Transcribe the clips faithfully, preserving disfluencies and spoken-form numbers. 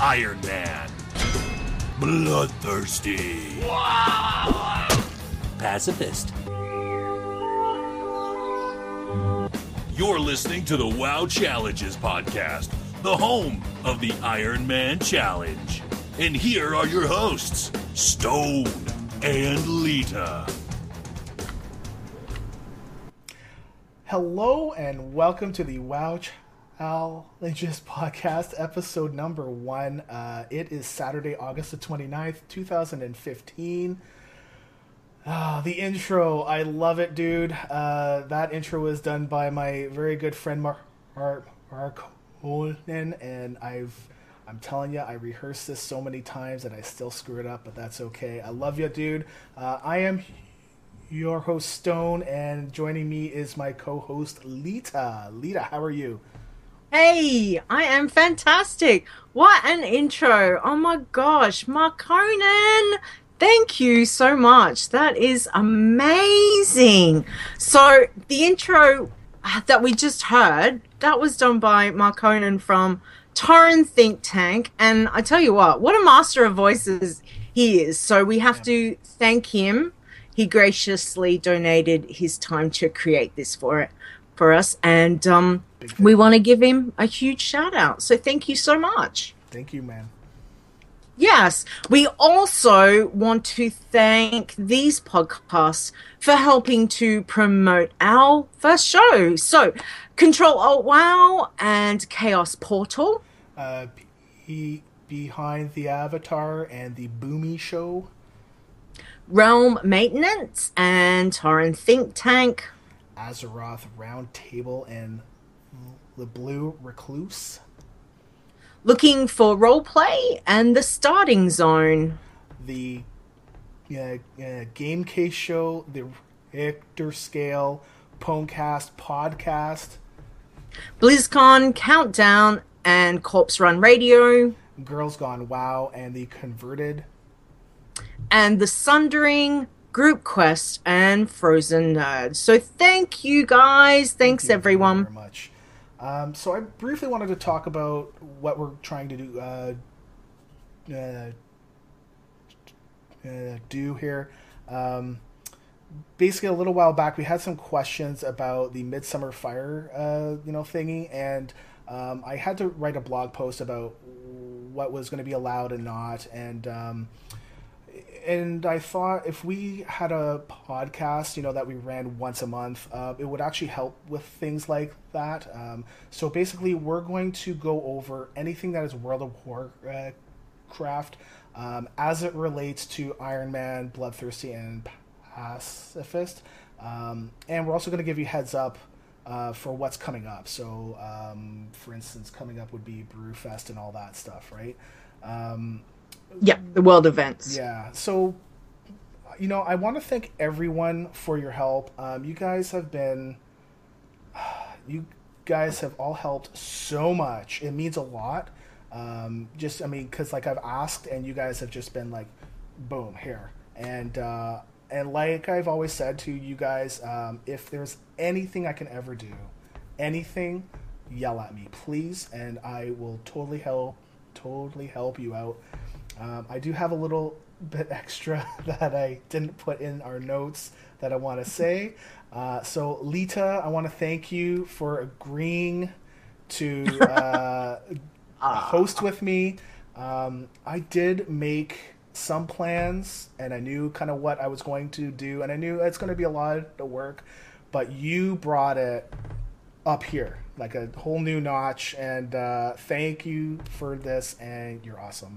Iron Man. Bloodthirsty. Pacifist. You're listening to the WoW Challenges podcast, the home of the Iron Man Challenge. And here are your hosts, Stone and Lita. Hello and welcome to the WoW Challenges podcast, episode number one. Uh, it is Saturday, August the twenty-ninth, two thousand fifteen. Ah, the intro, I love it, dude. Uh, that intro was done by my very good friend Mark Mark, Mark Olin, and I've I'm telling you, I rehearsed this so many times and I still screw it up, but that's okay. I love you, dude. Uh, I am your host, Stone, and joining me is my co-host, Lita. Lita, how are you? Hey, I am fantastic. What an intro. Oh my gosh, Mark Conan. Thank you so much. That is amazing. So the intro that we just heard, that was done by Mark Conan from Torrent Think Tank. And I tell you what, what a master of voices he is. So we have to thank him. He graciously donated his time to create this for it for us. And um, we want to give him a huge shout out. So thank you so much. Thank you, man. Yes, we also want to thank these podcasts for helping to promote our first show. So, Control Alt WoW and Chaos Portal. Uh, be- behind the Avatar and the Boomy Show. Realm Maintenance and Torrent Think Tank. Azeroth Roundtable and the Blue Recluse. Looking for Roleplay and The Starting Zone. The uh, uh, Game Case Show, the Richter Scale, Pwnecast Podcast. BlizzCon Countdown and Corpse Run Radio. Girls Gone WoW and the Converted. And The Sundering, Group Quest, and Frozen Nerd. So thank you guys. Thanks, Thank you everyone. very much. Um, so I briefly wanted to talk about what we're trying to do uh, uh, uh, do here. Um, basically, a little while back, we had some questions about the Midsummer Fire, uh, you know, thingy, and um, I had to write a blog post about what was going to be allowed and not, and um, and I thought if we had a podcast, you know, that we ran once a month, uh, it would actually help with things like that. Um, so basically, we're going to go over anything that is World of Warcraft um, as it relates to Iron Man, Bloodthirsty, and Pacifist. Um, and we're also going to give you heads up uh, for what's coming up. So, um, for instance, coming up would be Brewfest and all that stuff, right? Um, Yeah, the world events. Yeah, so, you know, I want to thank everyone for your help. Um, you guys have been, you guys have all helped so much. It means a lot. Um, just, I mean, because, like, I've asked, and you guys have just been like, boom, here. And, uh, and like I've always said to you guys, um, if there's anything I can ever do, anything, yell at me, please, and I will totally help, totally help you out. Um, I do have a little bit extra that I didn't put in our notes that I want to say. Uh, so, Lita, I want to thank you for agreeing to uh, host with me. Um, I did make some plans, and I knew kind of what I was going to do, and I knew it's going to be a lot of work, but you brought it up here, like a whole new notch, and uh, thank you for this, and you're awesome.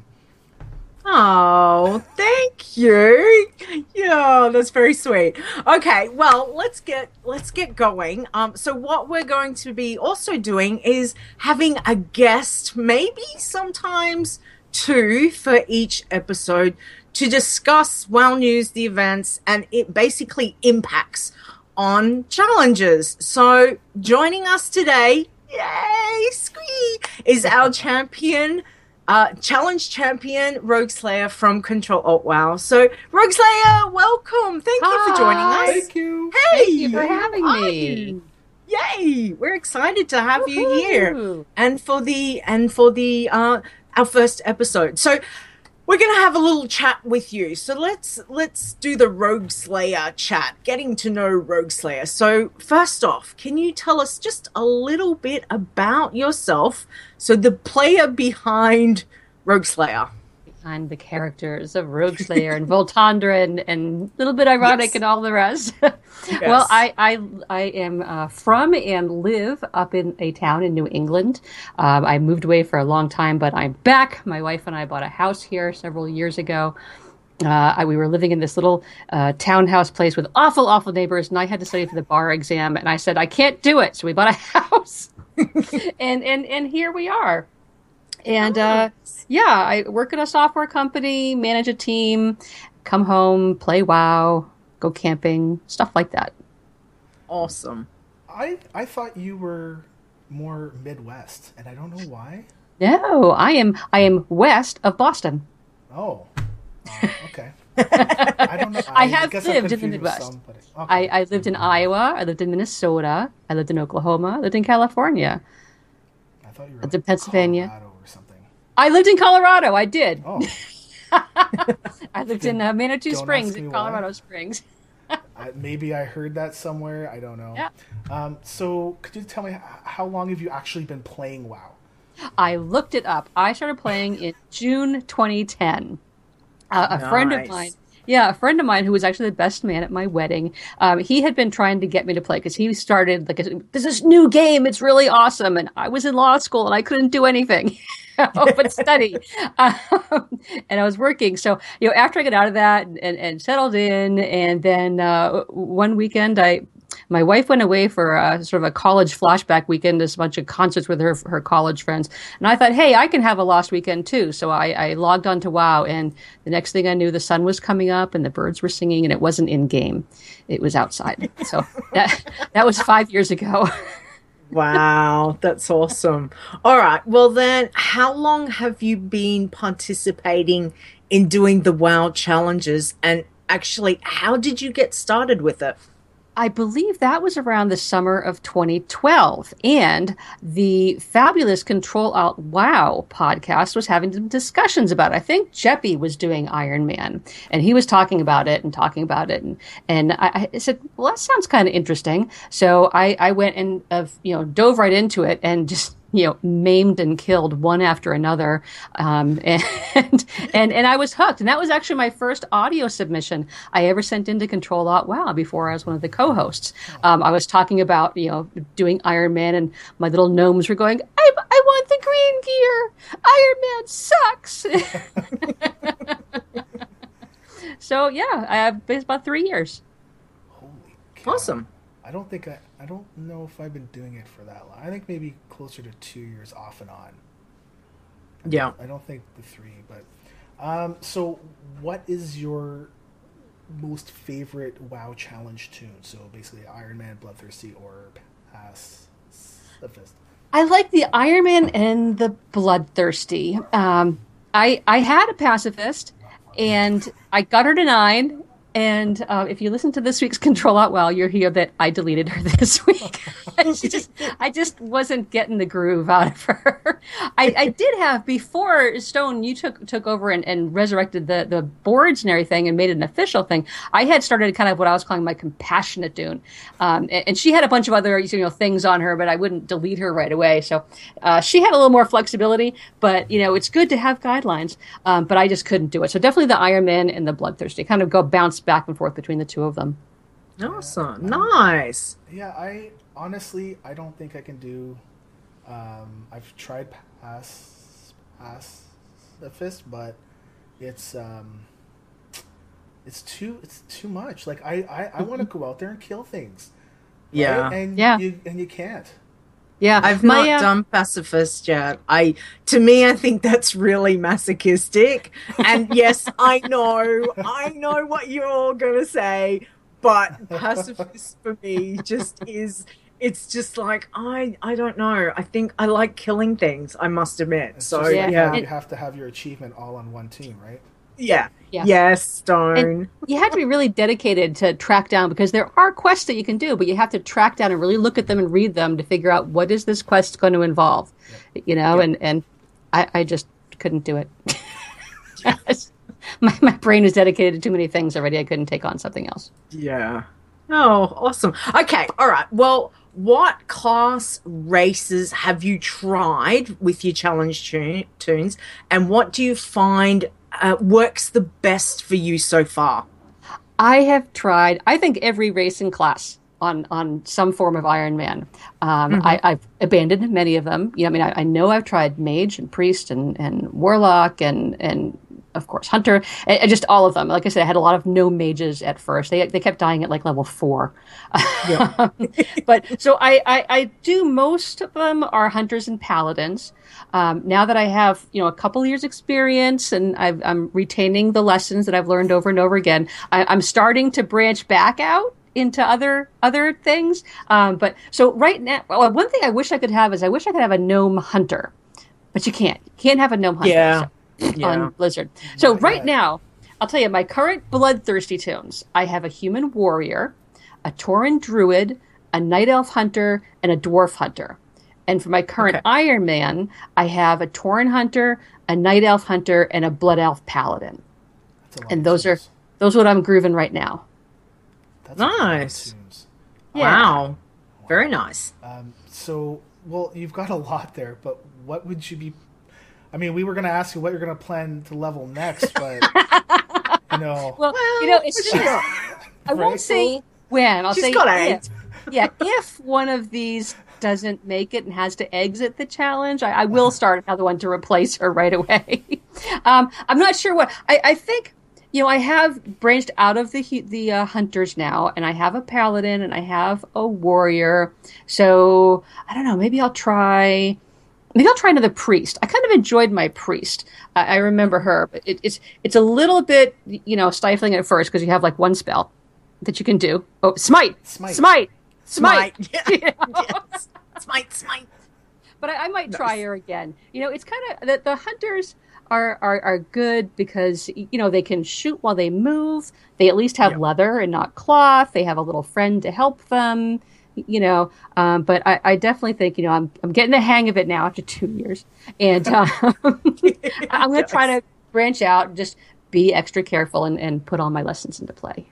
Oh, thank you. Yeah, that's very sweet. Okay, well, let's get let's get going. Um, so what we're going to be also doing is having a guest, maybe sometimes two for each episode, to discuss WoW news, the events, and it basically impacts on challenges. So joining us today, yay, squee, is our champion. Uh, challenge champion Rogue Slayer from Control Alt WoW. So, Rogue Slayer, welcome. Thank Hi. you for joining us. Thank you. Hey, Thank you for having how are me. you? Yay! We're excited to have you Woohoo! here, and for the and for the uh, our first episode. So we're gonna have a little chat with you. So let's let's do the Rogue Slayer chat, getting to know Rogue Slayer. So first off, can you tell us just a little bit about yourself? So the player behind Rogue Slayer. Behind the characters of Rogue Slayer and Voltandra and, and a little bit ironic Yes. and all the rest. Yes. Well, I, I, I am uh, from and live up in a town in New England. Um, I moved away for a long time, but I'm back. My wife and I bought a house here several years ago. Uh, I, we were living in this little uh, townhouse place with awful, awful neighbors, and I had to study for the bar exam, and I said, I can't do it. So we bought a house, and, and, and here we are. And uh, yeah, I work at a software company, manage a team, come home, play WoW, go camping, stuff like that. Awesome. I I thought you were more Midwest, and I don't know why. No, I am I am west of Boston. Oh, uh, okay. I don't know. I, I have guess I'm lived in the confused with Midwest. somebody. Okay. I, I lived in Iowa, I lived in Minnesota, I lived in Oklahoma, I lived in California, I thought you were lived like in Pennsylvania. Colorado or something. I lived in Colorado. I did. Oh, I lived in uh, Manitou Don't Springs ask me in why. Colorado Springs. I, maybe I heard that somewhere. I don't know. Yeah. Um, so, could you tell me h- how long have you actually been playing WoW? I looked it up. I started playing in June twenty ten. Uh, a friend of Nice. mine, yeah, a friend of mine who was actually the best man at my wedding. Um, he had been trying to get me to play because he started like, a, "There's this new game. It's really awesome." And I was in law school and I couldn't do anything but study. Um, and I was working. So, you know, after I got out of that and, and settled in, and then uh, one weekend, I. My wife went away for a, sort of a college flashback weekend, just a bunch of concerts with her her college friends. And I thought, hey, I can have a lost weekend too. So I, I logged on to WoW, and the next thing I knew, the sun was coming up and the birds were singing, and it wasn't in game; it was outside. So that that was five years ago. Wow, that's awesome. All right. Well, then, how long have you been participating in doing the WoW challenges? And actually, how did you get started with it? I believe that was around the summer of twenty twelve, and the fabulous Control Alt WoW podcast was having some discussions about it. I think Jeppy was doing Iron Man, and he was talking about it and talking about it, and and I, I said, well, that sounds kind of interesting. So I, I went and uh, you know dove right into it and just you know maimed and killed one after another, um, and and and I was hooked. And that was actually my first audio submission I ever sent into Control Alt WoW before I was one of the co-hosts. Um, I was talking about you know doing Iron Man, and my little gnomes were going, I I want the green gear. Iron Man sucks. So yeah, I have it's about three years. Holy cow. Awesome. I don't think I. I don't know if I've been doing it for that long. I think maybe closer to two years off and on. I Yeah. don't- I don't think the three, but um. So, what is your most favorite WoW challenge tune? So basically, Iron Man, Bloodthirsty, or Pacifist. I like the Iron Man and the Bloodthirsty. Um, I I had a pacifist, and I got her to nine. And uh, if you listen to this week's Control Out Well, you'll hear that I deleted her this week. She just, I just wasn't getting the groove out of her. I, I did have, before Stone, you took took over and, and resurrected the, the boards and everything and made it an official thing, I had started kind of what I was calling my compassionate Dune. Um, and, and she had a bunch of other you know things on her, but I wouldn't delete her right away. So uh, she had a little more flexibility, but you know it's good to have guidelines. Um, but I just couldn't do it. So definitely the Iron Man and the Bloodthirsty kind of go bounce back and forth between the two of them. Awesome. Nice. Yeah, I honestly I don't think I can do. Um, I've tried pass Pacifist, but it's um, it's too it's too much. Like I I, I want to go out there and kill things. right? Yeah. and Yeah. you and you can't. Yeah, I've my, not uh, done pacifist yet. I, to me, I think that's really masochistic. And yes, I know, I know what you're all gonna say, but pacifist for me just is. It's just like I, I don't know. I think I like killing things. I must admit. It's So just yeah, like yeah. how It- you have to have your achievement all on one team, right? Yeah. Yeah. Yes, Stone. And you have to be really dedicated to track down, because there are quests that you can do, but you have to track down and really look at them and read them to figure out what is this quest going to involve, you know, and, and I, I just couldn't do it. my, my brain is dedicated to too many things already. I couldn't take on something else. Yeah. Oh, awesome. Okay. All right. Well, what class races have you tried with your challenge tu- tunes, and what do you find uh, works the best for you so far? I have tried, I think, every racing class on, on some form of Iron Man. Um, mm-hmm. I, I've abandoned many of them. You know, I mean, I, I know I've tried Mage and Priest and, and Warlock and, and of course, Hunter, and, and just all of them. Like I said, I had a lot of no mages at first. They they kept dying at like level four. Yeah. But so I, I, I do most of them are Hunters and Paladins. Um, now that I have, you know, a couple years experience and I've, I'm retaining the lessons that I've learned over and over again, I, I'm starting to branch back out into other other things. Um, but so right now, well, one thing I wish I could have is I wish I could have a gnome hunter, but you can't. You can't have a gnome hunter. Yeah. So. Yeah. On Blizzard. So right now, I'll tell you, my current bloodthirsty tunes, I have a human warrior, a Tauren druid, a night elf hunter, and a dwarf hunter. And for my current okay. Iron Man, I have a Tauren hunter, a night elf hunter, and a blood elf paladin. And those are those are what I'm grooving right now. That's nice. Yeah. Wow. Very nice. Um, so, well, you've got a lot there, but what would you be... I mean, we were going to ask you what you're going to plan to level next, but, you know... Well, well you know, it's just... I won't right? say when. I'll She's say got if. Yeah, if one of these doesn't make it and has to exit the challenge, I, I will start another one to replace her right away. um, I'm not sure what... I, I think, you know, I have branched out of the the uh, hunters now, and I have a paladin, and I have a warrior. So, I don't know, maybe I'll try... Maybe I'll try another priest. I kind of enjoyed my priest. I, I remember her, but it, it's it's a little bit, you know, stifling at first because you have like one spell that you can do. Oh, smite, smite, smite, smite. smite. Yeah. You know? Yes. Smite, smite. But I, I might nice. try her again. You know, it's kind of the, the hunters are, are are good because you know they can shoot while they move. They at least have yep. leather and not cloth. They have a little friend to help them. You know, um, but I, I definitely think, you know, I'm I'm getting the hang of it now after two years. And um, I'm going to try to branch out and just be extra careful and, and put all my lessons into play.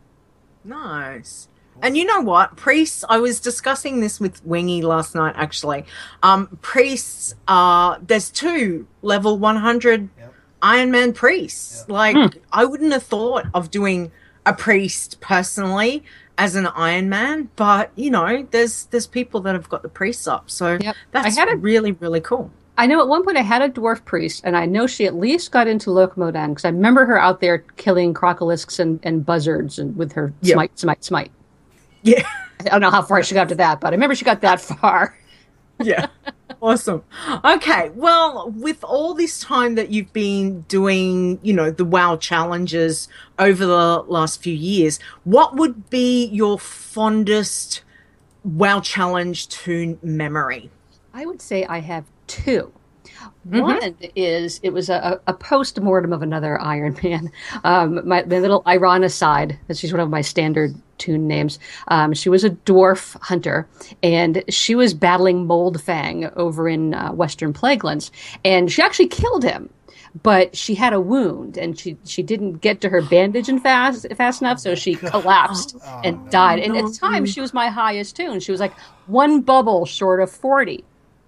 Nice. And you know what? Priests, I was discussing this with Wingy last night, actually. Um, priests, uh, there's two level one hundred yep. Iron Man priests. Yep. Like, mm. I wouldn't have thought of doing a priest personally as an Iron Man, but you know, there's there's people that have got the priests up, so yep. that's I had a, really really cool. I know at one point I had a dwarf priest, and I know she at least got into Locomodan because I remember her out there killing crocolisks and, and buzzards and with her yep. smite smite smite. Yeah, I don't know how far she got to that, but I remember she got that far. Yeah. Awesome. Okay. Well, with all this time that you've been doing, you know, the WoW challenges over the last few years, what would be your fondest WoW challenge to memory? I would say I have two. Mm-hmm. One is, it was a, a post-mortem of another Iron Man. Um, my, my little Ironicide, she's one of my standard tune names. Um, she was a dwarf hunter, and she was battling Moldfang over in uh, Western Plaguelands, and she actually killed him. But she had a wound, and she, she didn't get to her bandage in fast fast enough, so she collapsed oh, and no, died. And no. At the time, she was my highest tune. She was like one bubble short of forty.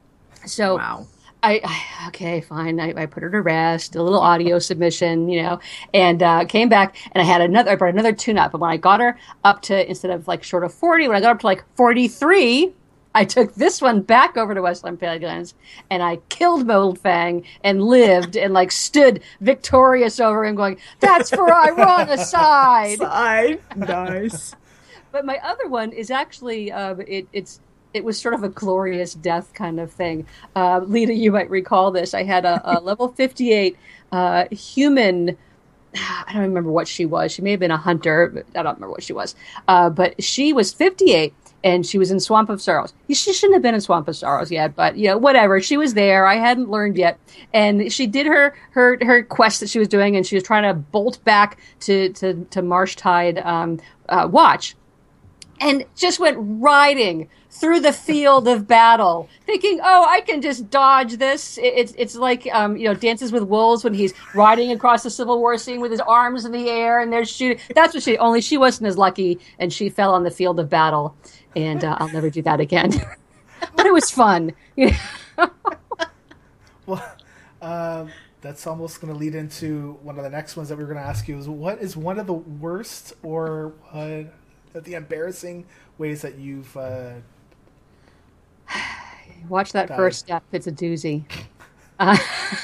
So. Wow. I, I okay, fine. I, I put her to rest, a little audio submission, you know, and uh, came back, and I had another, I brought another tune up. And when I got her up to, instead of like short of forty, when I got up to like forty-three, I took this one back over to Westland Plaguelands, and I killed Moldfang and lived and like stood victorious over him, going, "That's for Ironicide." Side, nice. But my other one is actually, uh, it, it's. It was sort of a glorious death kind of thing. Uh, Lita, you might recall this. I had a, a level fifty-eight uh, human. I don't remember what she was. She may have been a hunter. But I don't remember what she was. Uh, but she was fifty-eight, and she was in Swamp of Sorrows. She shouldn't have been in Swamp of Sorrows yet, but you know, whatever. She was there. I hadn't learned yet, and she did her her her quest that she was doing, and she was trying to bolt back to to to Marshtide um, uh, Watch, and just went riding through the field of battle, thinking, "Oh, I can just dodge this." It's it's like um, you know, Dances with Wolves when he's riding across the Civil War scene with his arms in the air and they're shooting. That's what she. Only she wasn't as lucky, and she fell on the field of battle. And uh, I'll never do that again. But it was fun. Well, um, that's almost going to lead into one of the next ones that we we're going to ask you. Is what is one of the worst or uh, the embarrassing ways that you've uh, watch that died. First step? It's a doozy. Uh,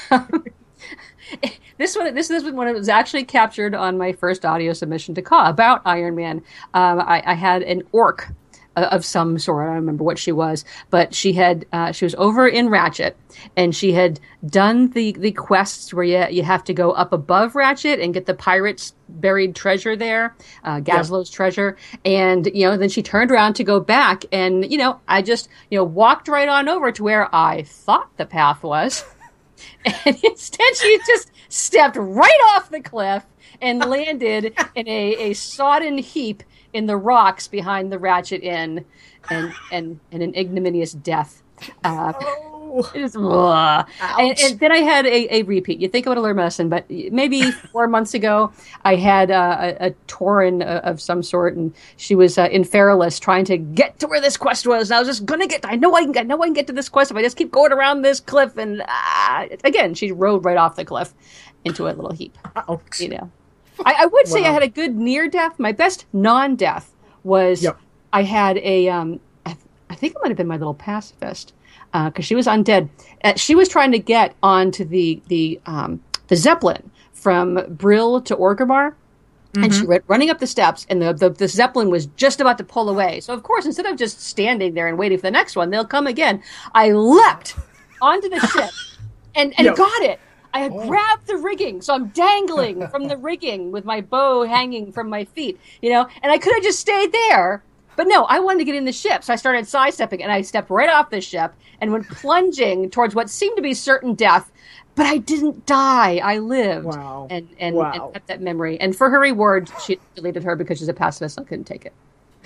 This one, this this was when it was actually captured on my first audio submission to K A about Iron Man. Um, I, I had an orc of some sort. I don't remember what she was, but she had uh, she was over in Ratchet, and she had done the, the quests where you you have to go up above Ratchet and get the pirates' buried treasure there, uh, Gazlo's yeah. treasure, and you know then she turned around to go back, and you know I just you know walked right on over to where I thought the path was. And instead, she just stepped right off the cliff and landed in a, a sodden heap in the rocks behind the Ratchet Inn, and and, and an ignominious death. Uh, oh. It is, uh, and, and then I had a, a repeat. You think I would have learned my lesson, but maybe four months ago, I had uh, a, a Tauren of some sort, and she was uh, in Feralis trying to get to where this quest was. And I was just gonna get. I know I can. I know I can get to this quest if I just keep going around this cliff. And uh, again, she rode right off the cliff into a little heap. Ouch. You know, I, I would say wow. I had a good near death. My best non death was yep. I had a. Um, I, I think it might have been my little pacifist. Because uh, she was undead. Uh, she was trying to get onto the the um, the Zeppelin from Brill to Orgrimmar, mm-hmm. and she went running up the steps, and the, the the Zeppelin was just about to pull away. So of course, instead of just standing there and waiting for the next one, they'll come again. I leapt onto the ship and and yep. got it. I had oh. grabbed the rigging, so I'm dangling from the rigging with my bow hanging from my feet, you know. And I could have just stayed there. But no, I wanted to get in the ship, so I started sidestepping, and I stepped right off the ship and went plunging towards what seemed to be certain death. But I didn't die; I lived, wow. and and, wow. and kept that memory. And for her reward, she deleted her because she's a pacifist. I couldn't take it.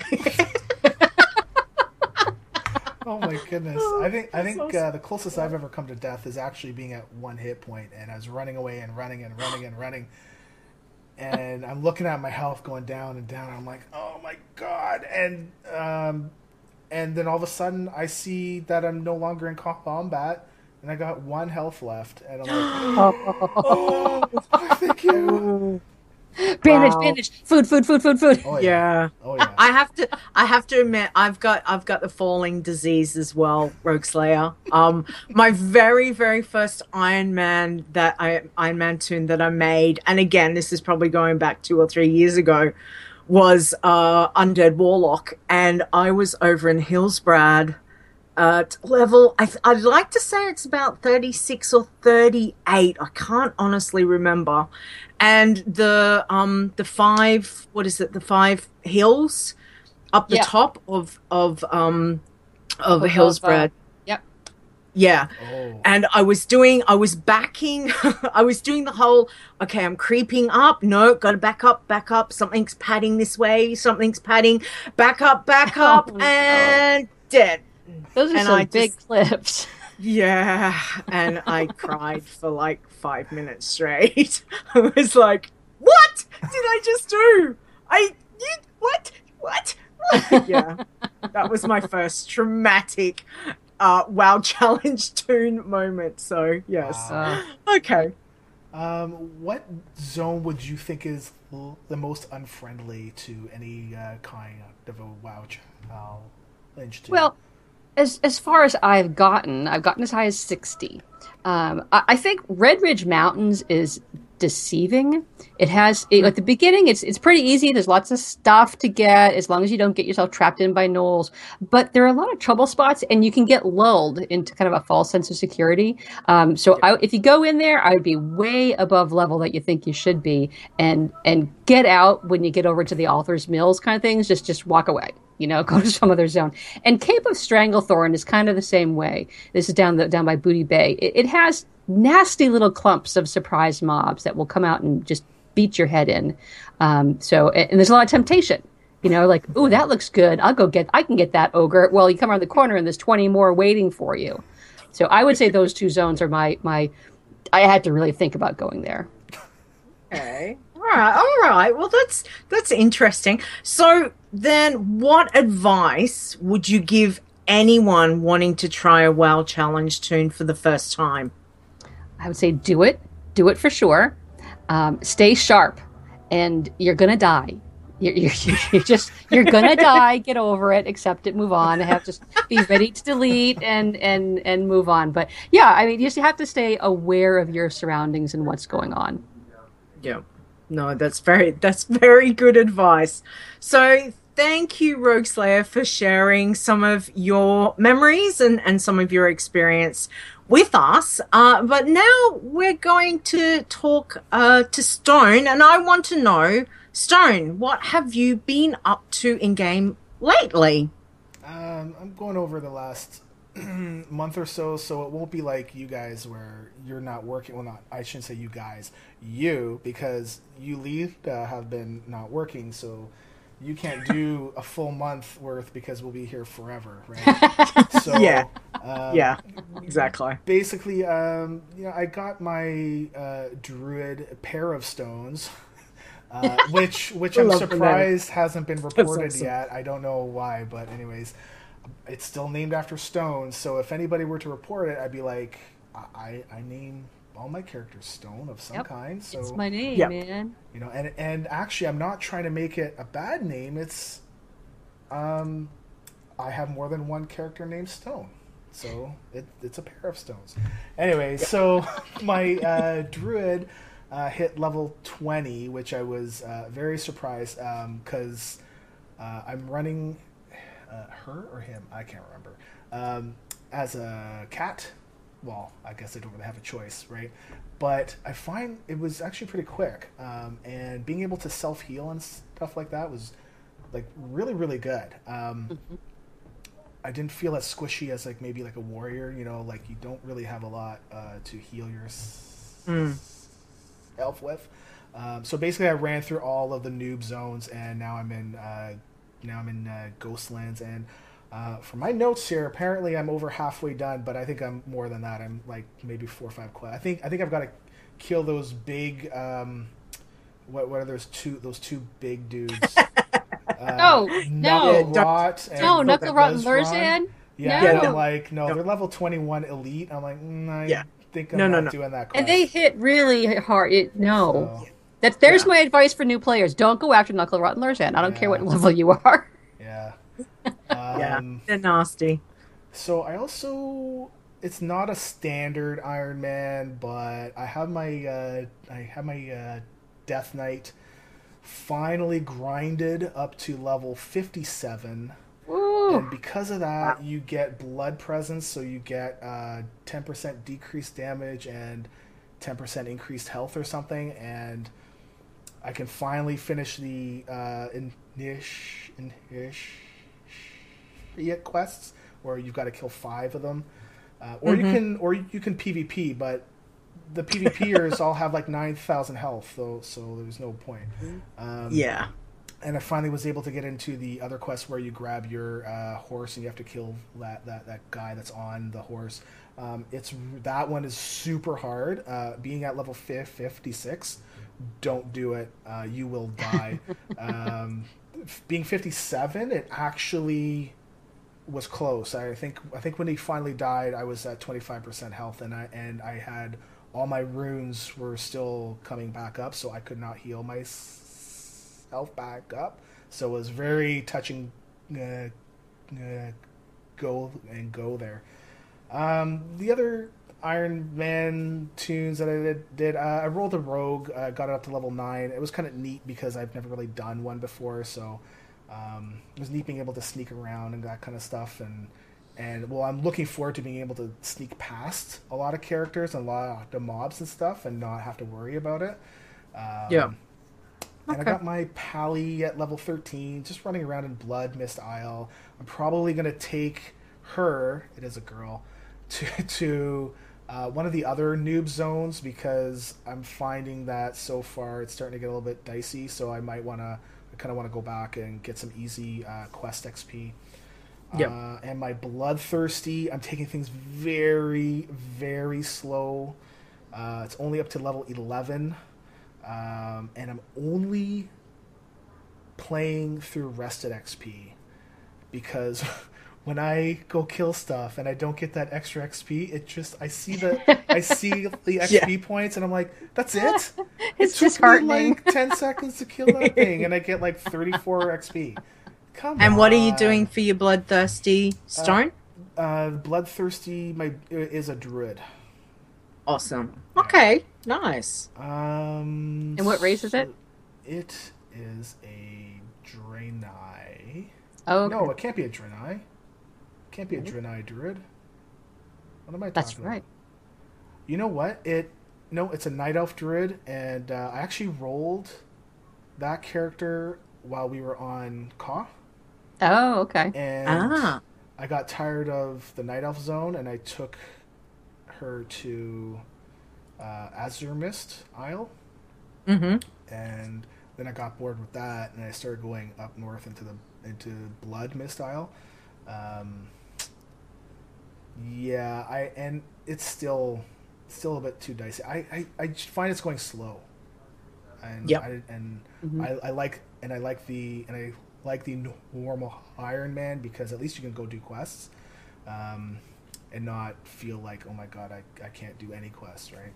Oh my goodness! I think I think uh, the closest I've ever come to death is actually being at one hit point, and I was running away and running and running and running. And I'm looking at my health going down and down. And I'm like, oh my god! And um, and then all of a sudden, I see that I'm no longer in combat, and I got one health left. And I'm like, oh, oh thank you. Bandage, wow. bandage, food, food, food, food, food. Oh, yeah. yeah. Oh yeah. I have to. I have to admit, I've got. I've got the falling disease as well, Rogue Slayer. Um, my very, very first Iron Man that I Iron Man tune that I made, and again, this is probably going back two or three years ago, was uh, Undead Warlock, and I was over in Hillsbrad at level. I, I'd like to say it's about thirty-six or thirty-eight. I can't honestly remember. And the um the five what is it the five hills up the yeah. top of of um of of Hillsbrad. Uh, yep. Yeah. Oh. And I was doing I was backing I was doing the whole okay, I'm creeping up. No, got to back up, back up. Something's padding this way. Something's padding. Back up, back up, oh, and dead. Those are and some I big just, clips. Yeah, and I cried for like five minutes straight. I was like, "What did I just do? I you what what?" what? Yeah, that was my first traumatic uh, WoW challenge tune moment. So yes, Wow. Okay. Um, what zone would you think is l- the most unfriendly to any uh, kind of a WoW challenge? To? Well, as as far as I've gotten, I've gotten as high as sixty. Um, I, I think Red Ridge Mountains is deceiving. It has it, at the beginning, it's it's pretty easy. There's lots of stuff to get as long as you don't get yourself trapped in by gnolls. But there are a lot of trouble spots, and you can get lulled into kind of a false sense of security. Um, so I, if you go in there, I would be way above level that you think you should be, and and get out when you get over to the Author's Mills kind of things. Just just walk away. You know, go to some other zone. And Cape of Stranglethorn is kind of the same way. This is down the down by Booty Bay. It, it has nasty little clumps of surprise mobs that will come out and just beat your head in. Um, so, and, and there's a lot of temptation. You know, like, ooh, that looks good. I'll go get, I can get that ogre. Well, you come around the corner and there's twenty more waiting for you. So I would say those two zones are my, my, I had to really think about going there. Okay. All right. All right. Well, that's, that's interesting. So then what advice would you give anyone wanting to try a WoW Challenge toon for the first time? I would say do it. Do it for sure. Um, stay sharp and you're going to die. You're, you're, you're just, you're gonna die, get over it, accept it, move on, have just be ready to delete and, and, and move on. But yeah, I mean, you just have to stay aware of your surroundings and what's going on. Yeah. No, that's very, that's very good advice. So thank you, Rogueslayer, for sharing some of your memories and, and some of your experience with us. Uh, but now we're going to talk uh, to Stone, and I want to know, Stone, what have you been up to in game lately? Um, I'm going over the last month or so, so it won't be like you guys where you're not working. Well, not I shouldn't say you guys, you, because you leave uh, have been not working, so you can't do a full month worth because we'll be here forever, right? So yeah, um, yeah, exactly. Basically, um, you know, I got my uh, druid pair of stones. Uh, which which I'm surprised hasn't been reported awesome. yet. I don't know why, but anyways, it's still named after stones. So if anybody were to report it, I'd be like, I I name all my characters Stone of some yep. kind. So it's my name, yep. man. You know, and and actually, I'm not trying to make it a bad name. It's, um, I have more than one character named Stone, so it, it's a pair of stones. Anyway, yep. so my uh, druid. Uh, hit level twenty, which I was uh, very surprised because um, uh, I'm running uh, her or him, I can't remember, um, as a cat. Well, I guess I don't really have a choice, right? But I find it was actually pretty quick, um, and being able to self-heal and stuff like that was like really, really good. Um, mm-hmm. I didn't feel as squishy as like maybe like a warrior, you know, like you don't really have a lot uh, to heal your mm. elf with. Um, so basically I ran through all of the noob zones and now I'm in uh, now I'm in uh, Ghostlands, and uh, for my notes here, apparently I'm over halfway done, but I think I'm more than that. I'm like maybe four or five quests. I think I think I've got to kill those big um, what what are those two those two big dudes? uh, no, no, Rot and no, Knuckle Rot and Lurzan. Yeah, no. and I'm like, no, no, they're level twenty-one elite. I'm like, mm, I yeah. think I'm no, not no, no. doing that quest. And they hit really hard. It, no. So, That's, there's yeah. my advice for new players. Don't go after Knuckle Rot and Lurzan. I don't yeah. care what level you are. Yeah. Um, yeah, Um, they're nasty. So I also, it's not a standard Iron Man, but I have my uh, I have my uh, Death Knight finally grinded up to level fifty-seven. Ooh. And because of that, you get blood presence, so you get uh, ten percent decreased damage and ten percent increased health or something, and I can finally finish the uh, Inish, Initiate quests, where you've got to kill five of them. Uh, or mm-hmm. you can or you can PvP, but the PvPers all have like nine thousand health, though, so there's no point. Um, yeah. And I finally was able to get into the other quest where you grab your uh, horse and you have to kill that, that, that guy that's on the horse. Um, it's that one is super hard. Uh, being at level fifty-six, don't do it. Uh, you will die. um, being fifty-seven, it actually was close. I think I think when he finally died, I was at twenty-five percent health, and I and I had all my runes were still coming back up, so I could not heal myself back up. So it was very touching. Uh, uh, go and go there. Um, the other Iron Man tunes that I did, did uh, I rolled a rogue, uh, got it up to level nine. It was kind of neat because I've never really done one before, so um, it was neat being able to sneak around and that kind of stuff. And and well, I'm looking forward to being able to sneak past a lot of characters and a lot of mobs and stuff, and not have to worry about it. Um, yeah. and I Okay. got my Pally at level thirteen, just running around in Blood Mist Isle. I'm probably going to take her, it is a girl, to, to uh, one of the other noob zones because I'm finding that so far it's starting to get a little bit dicey, so I might want to, I kind of want to go back and get some easy uh, quest X P. Yep. Uh, and my Bloodthirsty, I'm taking things very, very slow. Uh, it's only up to level eleven. Um, and I'm only playing through rested X P because when I go kill stuff and I don't get that extra X P, it just I see the I see the X P Yeah. points and I'm like, that's it. It's it took disheartening. me like ten seconds to kill that thing, and I get like thirty-four X P. Come And on. what are you doing for your bloodthirsty stone? Uh, Bloodthirsty my is a druid. Awesome. Okay, nice. Um, And what race is it? so It is a Draenei. Oh, okay. No, it can't be a Draenei. It can't be a Draenei druid. What am I talking That's about? right. You know what? It no, it's a night elf druid, and uh, I actually rolled that character while we were on Ka, Oh, okay. and Ah. I got tired of the night elf zone, and I took her to uh, Azure Mist Isle. Mm-hmm. And then I got bored with that, and I started going up north into the into Blood Mist Isle. Um, yeah, I and it's still still a bit too dicey. I, I, I just find it's going slow, and Yep. I, and Mhm. I, I like and I like the and I like the normal Iron Man because at least you can go do quests, um, and not feel like, oh my god, I, I can't do any quests, right?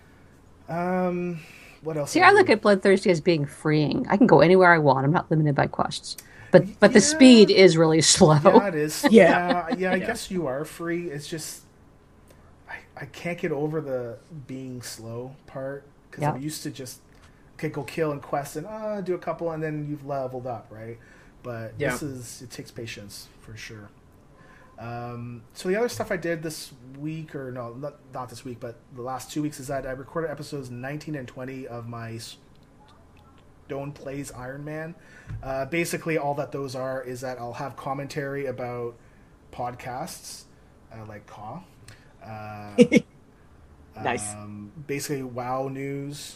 Um, what else? See, did I look do? at Bloodthirsty as being freeing. I can go anywhere I want. I'm not limited by quests. But but the Yeah. speed is really slow. Yeah, it is. Yeah. yeah, yeah. I Yeah. guess you are free. It's just I, I can't get over the being slow part because Yeah. I'm used to just okay, go kill and quest and uh, do a couple and then you've leveled up, right? But Yeah. this is it takes patience for sure. Um, so the other stuff I did this week, or no, not, not this week, but the last two weeks, is that I recorded episodes nineteen and twenty of my Stone Plays Iron Man. Uh, basically, all that those are is that I'll have commentary about podcasts, uh, like Caw. Uh, Nice. Um, basically, WoW news.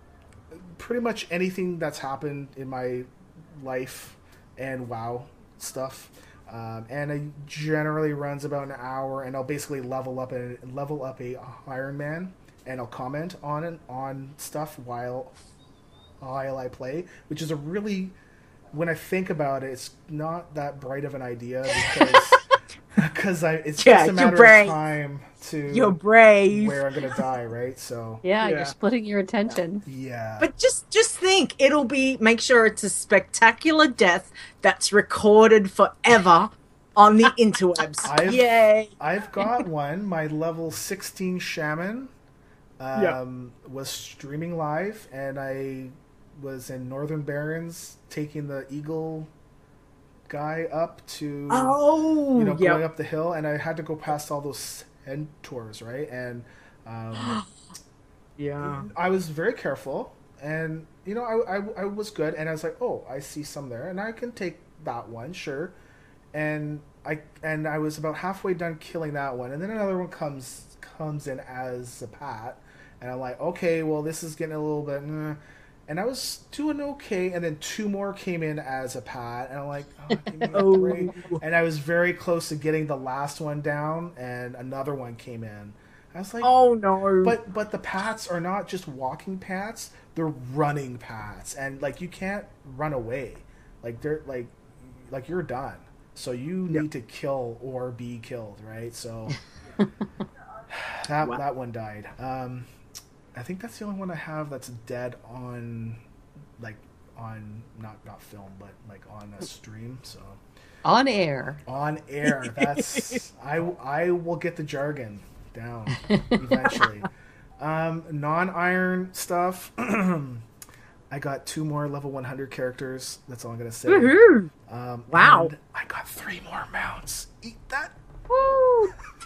Pretty much anything that's happened in my life and WoW stuff. Um, and it generally runs about an hour, and I'll basically level up a level up a Iron Man, and I'll comment on it on stuff while while I play, which is a really, when I think about it, it's not that bright of an idea because because I it's Yeah, just a you're matter brave. of time to You're brave. where I'm gonna die, right? So Yeah, Yeah. you're splitting your attention. yeah, But just just think, it'll be, make sure it's a spectacular death that's recorded forever on the interwebs. I've- Yay! I've got one. My level sixteen shaman um, was streaming live, and I was in Northern Barrens taking the eagle guy up to Oh, you know yeah. going up the hill, and I had to go past all those centaurs, right? And um, Yeah. I was very careful, and you know I, I I was good, and I was like, oh, I see some there, and I can take that one, sure. And I and I was about halfway done killing that one, and then another one comes comes in as a pat, and I'm like, okay, well this is getting a little bit, eh. And I was doing okay, and then two more came in as a pat, and I'm like, oh, give me a Oh. break. And I was very close to getting the last one down, and another one came in. I was like, Oh no. but but the pats are not just walking pats; they're running pats, and like you can't run away. Like they're like like you're done. So you need Yep. to kill or be killed, right? So that Wow. that one died. Um, I think that's the only one I have that's dead on, like on not not film, but like on a stream. So On air. on air, that's I I will get the jargon down eventually. um, non-iron stuff. I got two more level one hundred characters. That's all I'm gonna say. Woohoo! Um, Wow. and I got three more mounts. Eat that. Woo!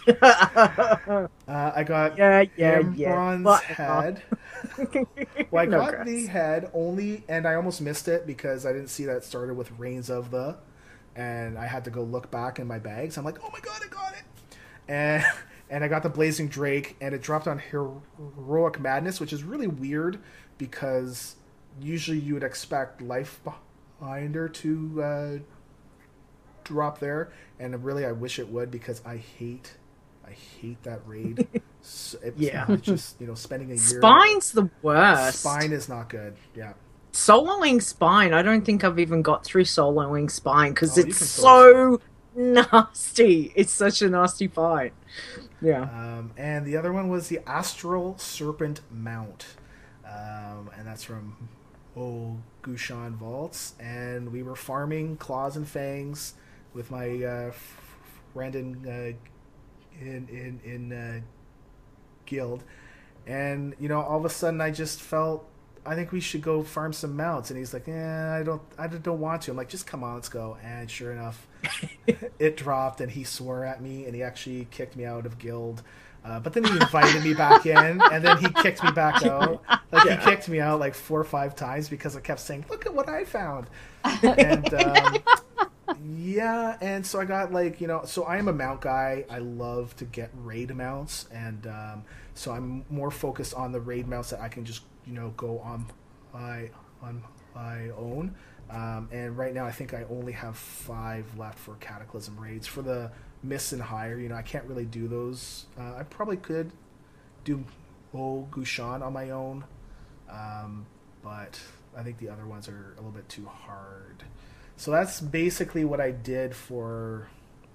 uh, I got yeah, yeah, Imran's yeah. But, head. Well, I no got grass. the head only, and I almost missed it because I didn't see that it started with Reigns of the, and I had to go look back in my bags. I'm like, oh my god, I got it, and and I got the Blazing Drake, and it dropped on Heroic Madness, which is really weird because usually you would expect Lifebinder to uh, drop there, and really I wish it would because I hate I hate that raid. So it's, Yeah. it's just, you know, spending a year. Spine's the worst. Spine is not good. Yeah. Soloing Spine, I don't think I've even got through soloing Spine because Oh, you it's can so nasty. It's such a nasty fight. Yeah. Um, and the other one was the Astral Serpent Mount. Um, and that's from Oh Gushan Vaults. And we were farming Claws and Fangs with my uh, friend in, uh, in, in, in uh, guild. And, you know, all of a sudden I just felt, I think we should go farm some mounts. And he's like, eh, I don't, I don't want to. I'm like, just come on, let's go. And sure enough, it dropped, and he swore at me, and he actually kicked me out of guild. Uh, but then he invited me back in, and then he kicked me back out. Like yeah. He kicked me out like four or five times because I kept saying, "Look at what I found." And um, yeah, and so I got like, you know, so I am a mount guy. I love to get raid mounts, and um, so I'm more focused on the raid mounts that I can just, you know, go on my on my own. Um, and right now, I think I only have five left for Cataclysm raids. For the Mists and higher, you know, I can't really do those. Uh, I probably could do Oh Gushan on my own, um, but I think the other ones are a little bit too hard. So that's basically what I did for,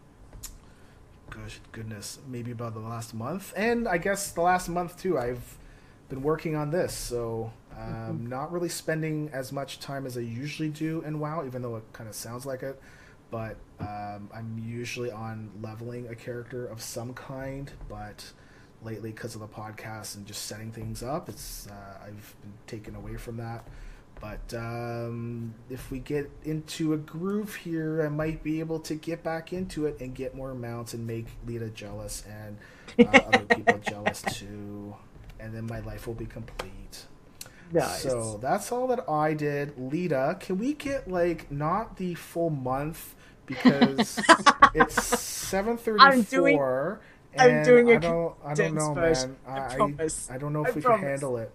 gosh, goodness, maybe about the last month. And I guess the last month, too, I've been working on this. So um, mm-hmm. not really spending as much time as I usually do in WoW, even though it kind of sounds like it. But um, I'm usually on leveling a character of some kind. But lately, because of the podcast and just setting things up, it's uh, I've been taken away from that. But um, if we get into a groove here, I might be able to get back into it and get more mounts and make Lita jealous and uh, other people jealous too. And then my life will be complete. Nice. So that's all that I did. Lita, can we get like not the full month because it's seven thirty-four. I'm and doing I a don't, I don't know, version. man. I, I, promise. I don't know if I we promise. can handle it.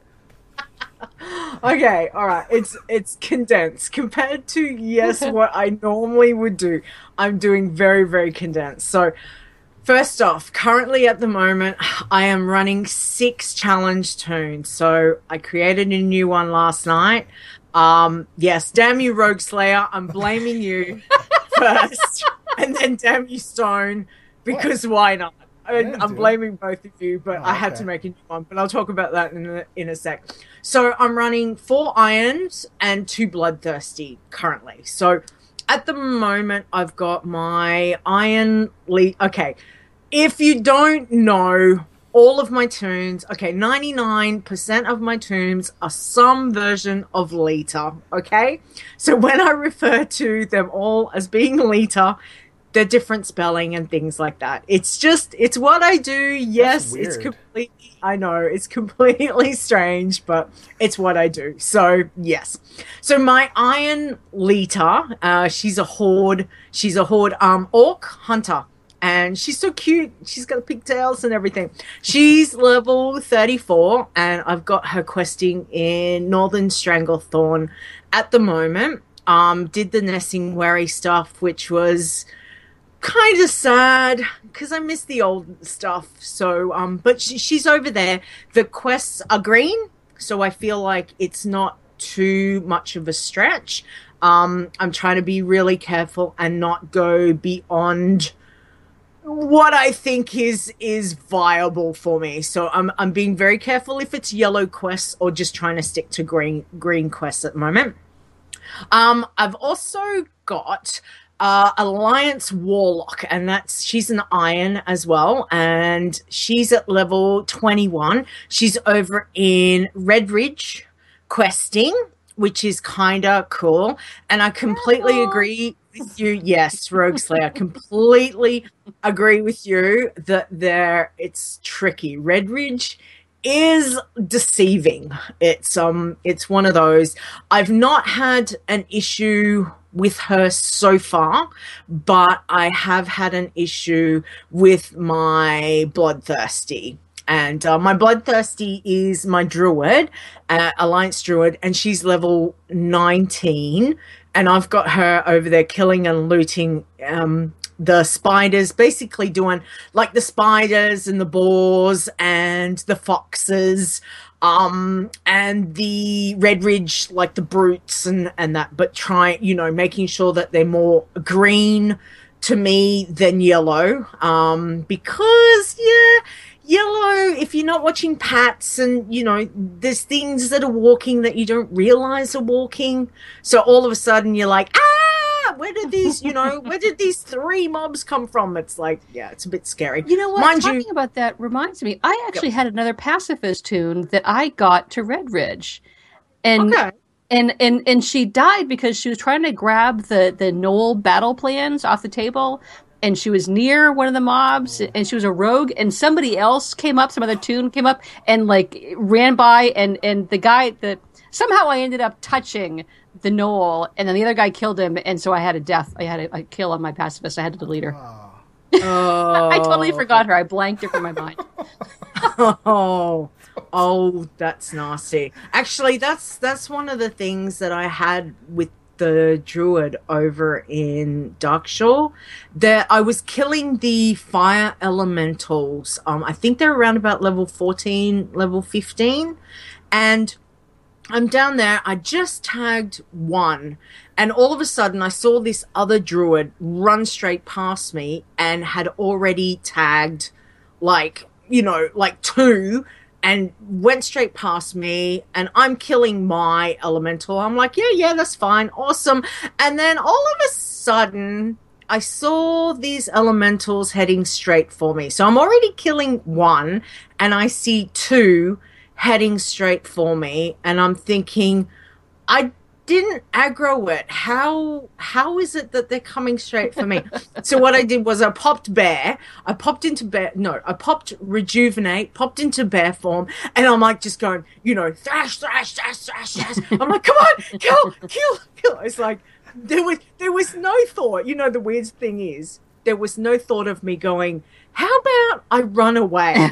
Okay, all right. It's it's condensed compared to yes, what I normally would do. I'm doing very very condensed. So, first off, currently at the moment, I am running six challenge tunes. So I created a new one last night. Um, yes, damn you, Rogue Slayer. I'm blaming you first, and then damn you, Stone, because what? Why not? I, I'm blaming both of you, but oh, I had okay. to make a new one. But I'll talk about that in a, in a sec. So I'm running four irons and two bloodthirsty currently. So at the moment, I've got my iron lead. Okay, if you don't know all of my tunes, okay, ninety-nine percent of my tunes are some version of Lita. Okay, so when I refer to them all as being Lita, they're different spelling and things like that. It's just, it's what I do. Yes, it's completely, I know, it's completely strange, but it's what I do. So, yes. So my Iron Lita, uh, she's a Horde, she's a Horde um, Orc Hunter. And she's so cute. She's got pigtails and everything. She's level thirty-four, and I've got her questing in Northern Stranglethorn at the moment. Um, did the Nesingwary stuff, which was kind of sad because I miss the old stuff. So, um, but she, she's over there. The quests are green, so I feel like it's not too much of a stretch. Um, I'm trying to be really careful and not go beyond what I think is is viable for me. So I'm I'm being very careful if it's yellow quests or just trying to stick to green green quests at the moment. Um, I've also got Uh, Alliance Warlock, and that's she's an iron as well, and she's at level twenty-one. She's over in Redridge questing which is kind of cool. And I completely agree with you. Yes, Rogue Slayer, completely agree with you that there it's tricky. Red Ridge is deceiving. It's um it's one of those. I've not had an issue with her so far, but I have had an issue with my Bloodthirsty. And uh, my Bloodthirsty is my druid, uh, Alliance druid, and she's level nineteen. And I've got her over there killing and looting um, the spiders, basically doing like the spiders and the boars and the foxes, um, and the Red Ridge, like the brutes and, and that, but trying, you know, making sure that they're more green to me than yellow, um, because, yeah, yellow, if you're not watching Pats and, you know, there's things that are walking that you don't realize are walking. So all of a sudden you're like, ah, where did these, you know, where did these three mobs come from? It's like, yeah, it's a bit scary. You know what? Mind Talking you, about that reminds me, I actually Yep. had another pacifist tune that I got to Red Ridge. And okay. and, and and she died because she was trying to grab the, the Knoll battle plans off the table. And she was near one of the mobs, and she was a rogue, and somebody else came up, some other tune came up, and like ran by, and, and the guy that somehow I ended up touching the Knoll, and then the other guy killed him, and so I had a death, I had a, a kill on my pacifist. I had to delete her. Oh. I totally forgot her. I blanked her from my mind. Oh, oh, that's nasty. Actually, that's that's one of the things that I had with the druid over in Darkshore. That I was killing the fire elementals. Um, I think they're around about level fourteen, level fifteen, and I'm down there. I just tagged one, and all of a sudden I saw this other druid run straight past me and had already tagged, like, you know, like two, and went straight past me, and I'm killing my elemental. I'm like, yeah, yeah, that's fine. Awesome. And then all of a sudden, I saw these elementals heading straight for me. So I'm already killing one, and I see two heading straight for me, and I'm thinking, I didn't aggro it. How how is it that they're coming straight for me? So what I did was I popped bear. I popped into bear. No, I popped rejuvenate. Popped into bear form, and I'm like just going, you know, thrash, thrash, thrash, thrash, thrash. I'm like, come on, kill, kill, kill. It's like there was there was no thought. You know, the weird thing is there was no thought of me going, how about I run away?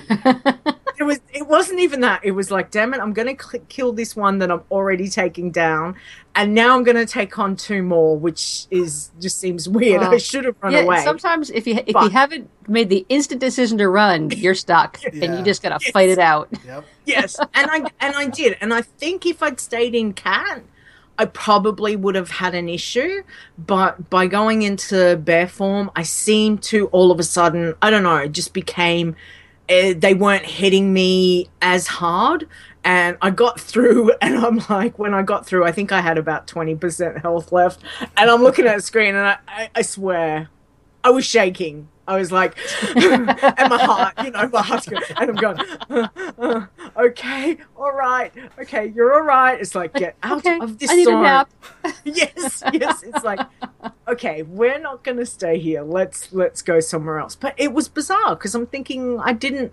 It was. It wasn't even that. It was like, damn it, I'm going to cl- kill this one that I'm already taking down, and now I'm going to take on two more, which is just seems weird. Well, I should have run yeah, away. sometimes if you if But- you haven't made the instant decision to run, you're stuck, and Yeah. you just gotta Yes. fight it out. Yep. Yes, and I and I did, and I think if I'd stayed in Cat, I probably would have had an issue. But by going into bear form, I seemed to all of a sudden, I don't know, it just became. Uh, they weren't hitting me as hard, and I got through, and I'm like, when I got through, I think I had about twenty percent health left, and I'm looking at the screen, and I, I, I swear, I was shaking. I was like, and my heart, you know, my heart's going, and I'm going, uh, uh, okay, all right, okay, you're all right. It's like, get out Okay, of this I need zone. a nap. Yes, yes. It's like, okay, we're not going to stay here. Let's let's go somewhere else. But it was bizarre because I'm thinking I didn't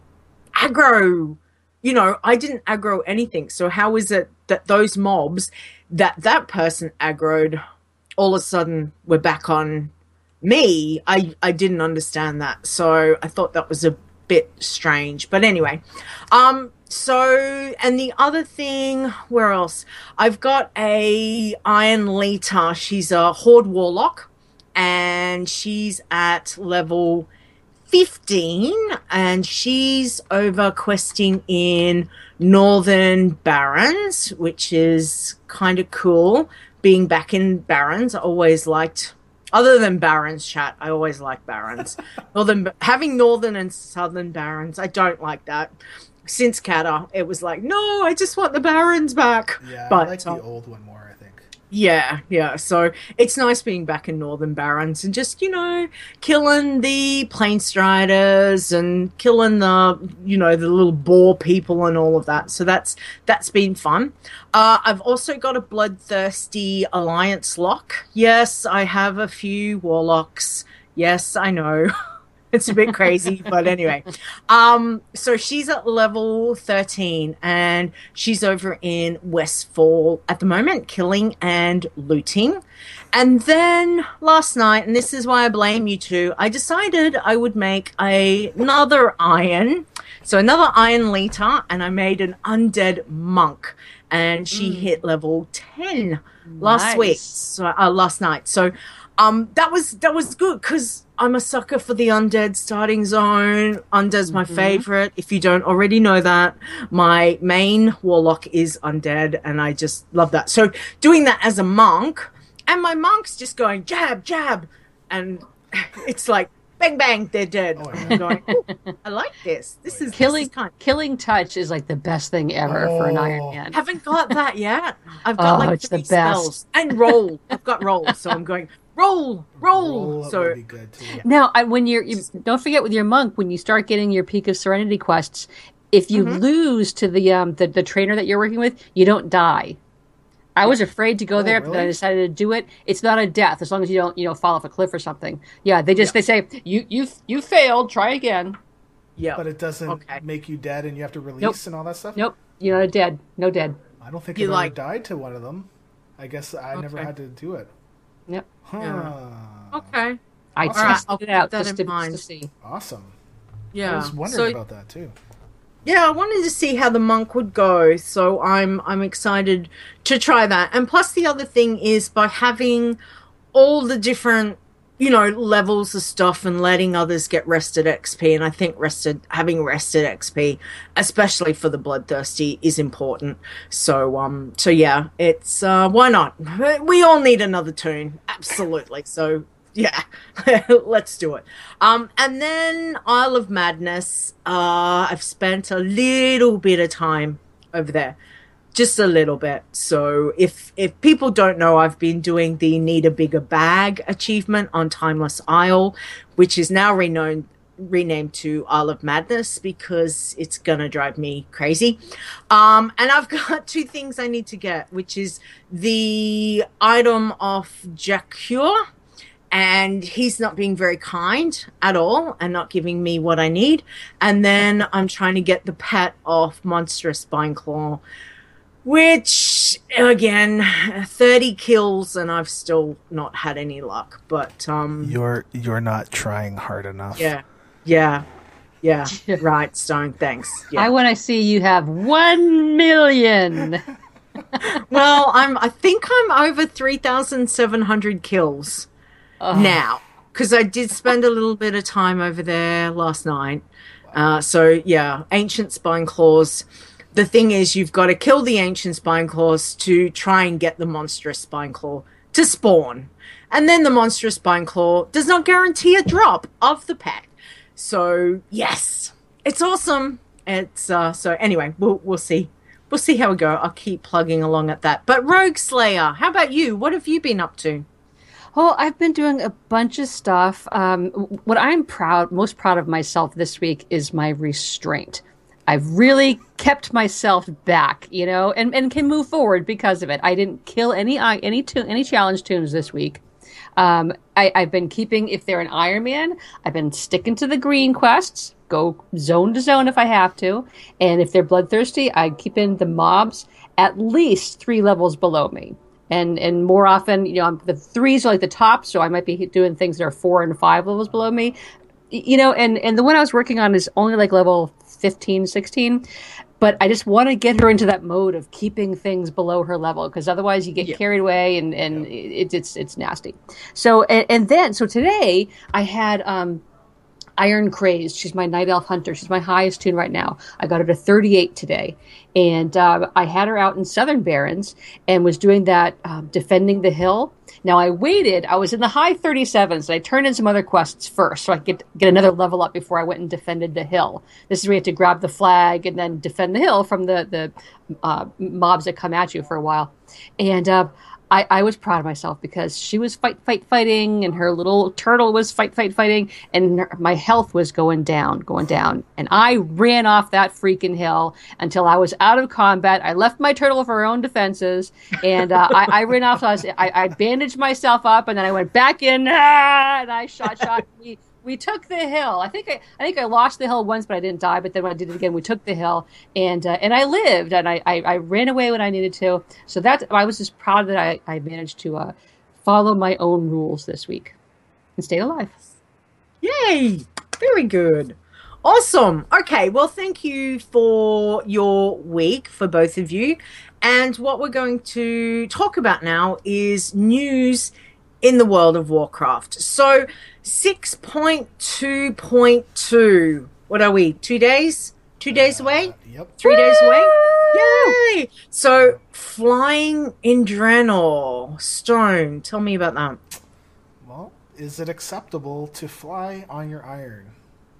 aggro, you know, I didn't aggro anything. So how is it that those mobs that that person aggroed all of a sudden were back on me? I, I didn't understand that. So I thought that was a bit strange. But anyway, um, so, and the other thing, where else? I've got a Iron Lita. She's a Horde Warlock, and she's at level fifteen, and she's over questing in Northern Barrens, which is kind of cool. Being back in Barrens, I always liked, other than Barrens, chat, I always like Barrens. Northern, having Northern and Southern Barrens, I don't like that. Since Cata, it was like, no, I just want the Barrens back. Yeah, but I like um, the old one more, I think. Yeah, yeah. So it's nice being back in Northern Barrens and just, you know, killing the plain striders and killing the, you know, the little boar people and all of that. So that's that's been fun. Uh, I've also got a bloodthirsty alliance lock. Yes, I have a few warlocks. Yes, I know. It's a bit crazy, but anyway. Um, so she's at level thirteen, and she's over in Westfall at the moment, killing and looting. And then last night, and this is why I blame you two, I decided I would make a, another iron. So another iron leader, and I made an undead monk. And she mm. hit level ten last nice. week, so, uh, last night. So um, that was that was good because I'm a sucker for the undead starting zone. Undead's my mm-hmm. favorite. If you don't already know that, my main warlock is undead, and I just love that. So doing that as a monk, and my monk's just going jab, jab, and it's like bang, bang, they're dead. Oh, yeah. I'm going, I like this. This is killing. This is kind of... Killing touch is like the best thing ever oh. for an Iron Man. Haven't got that yet. I've got oh, like it's three the best. spells and roll. I've got roll, so I'm going. Roll, roll. roll so would be good too. Now, I, when you're, you don't forget with your monk, when you start getting your Peak of Serenity quests, if you mm-hmm. lose to the um the, the trainer that you're working with, you don't die. I was afraid to go oh, there, really? but I decided to do it. It's not a death as long as you don't, you know, fall off a cliff or something. Yeah, they just yeah. they say you you you failed, try again. Yeah, but it doesn't okay. make you dead, and you have to release nope. and all that stuff. Nope, you're not dead. No dead. I don't think you I've like... ever died to one of them. I guess I okay. never had to do it. Yep. Huh. Yeah. Okay. I All tested right, it out just to, just to see. Awesome. Yeah. I was wondering so, about that too. Yeah, I wanted to see how the monk would go, so I'm I'm excited to try that. And plus, the other thing is by having all the different, you know, levels of stuff and letting others get rested X P. And I think rested having rested X P, especially for the bloodthirsty, is important. So um, so yeah, it's uh, why not? We all need another tune, absolutely. So. Yeah, let's do it. Um, and then Isle of Madness, uh, I've spent a little bit of time over there, just a little bit. So if if people don't know, I've been doing the Need a Bigger Bag achievement on Timeless Isle, which is now renowned renamed to Isle of Madness because it's gonna drive me crazy. Um, and I've got two things I need to get, which is the item of Jacure. And he's not being very kind at all and not giving me what I need. And then I'm trying to get the pet off Monstrous Spineclaw, which, again, thirty kills and I've still not had any luck. But um, You're you're not trying hard enough. Yeah, yeah, yeah. Right, Stone, thanks. Yeah. I want to see you have one million. Well, I'm. I think I'm over three thousand seven hundred kills. Oh. Now, because I did spend a little bit of time over there last night. Uh, so, yeah, Ancient Spineclaws. The thing is, you've got to kill the Ancient Spineclaws to try and get the Monstrous Spineclaw to spawn. And then the Monstrous Spineclaw does not guarantee a drop of the pet. So, yes, it's awesome. It's uh, so anyway, we'll we'll see. We'll see how we go. I'll keep plugging along at that. But Rogue Slayer, how about you? What have you been up to? Oh, I've been doing a bunch of stuff. Um, what I'm proud, most proud of myself this week is my restraint. I've really kept myself back, you know, and, and can move forward because of it. I didn't kill any any any challenge tunes this week. Um, I, I've been keeping, if they're an Iron Man, I've been sticking to the green quests, go zone to zone if I have to. And if they're bloodthirsty, I keep in the mobs at least three levels below me. And and more often, you know, I'm, the threes are like the top, so I might be doing things that are four and five levels below me. You know, and, and the one I was working on is only like level fifteen, sixteen. But I just want to get her into that mode of keeping things below her level, because otherwise you get yeah. carried away and, and yeah. it, it's it's nasty. So, and, and then, so today I had um, Iron Crazed. She's my Night Elf Hunter. She's my highest tune right now. I got her to thirty-eight today. And uh, I had her out in Southern Barrens and was doing that, um, defending the hill. Now I waited. I was in the high thirty-sevens. And I turned in some other quests first so I could get, get another level up before I went and defended the hill. This is where you have to grab the flag and then defend the hill from the, the uh, mobs that come at you for a while. And uh, I, I was proud of myself because she was fight, fight, fighting, and her little turtle was fight, fight, fighting, and her, my health was going down, going down. And I ran off that freaking hill until I was out of combat. I left my turtle for her own defenses, and uh, I, I ran off. So I, was, I, I bandaged myself up, and then I went back in, ah, and I shot, shot. We, we took the hill. I think I, I think I lost the hill once, but I didn't die. But then when I did it again, we took the hill, and uh, and I lived, and I, I, I ran away when I needed to. So that I was just proud that I, I managed to uh, follow my own rules this week and stayed alive. Yay! Very good. Awesome. Okay, well, thank you for your week for both of you. And what we're going to talk about now is news in the world of Warcraft. So six point two point two. What are we? Two days? Two days away? Uh, yep. Three days away? Yay! So flying in Draenor. Stone, tell me about that. Well, is it acceptable to fly on your iron?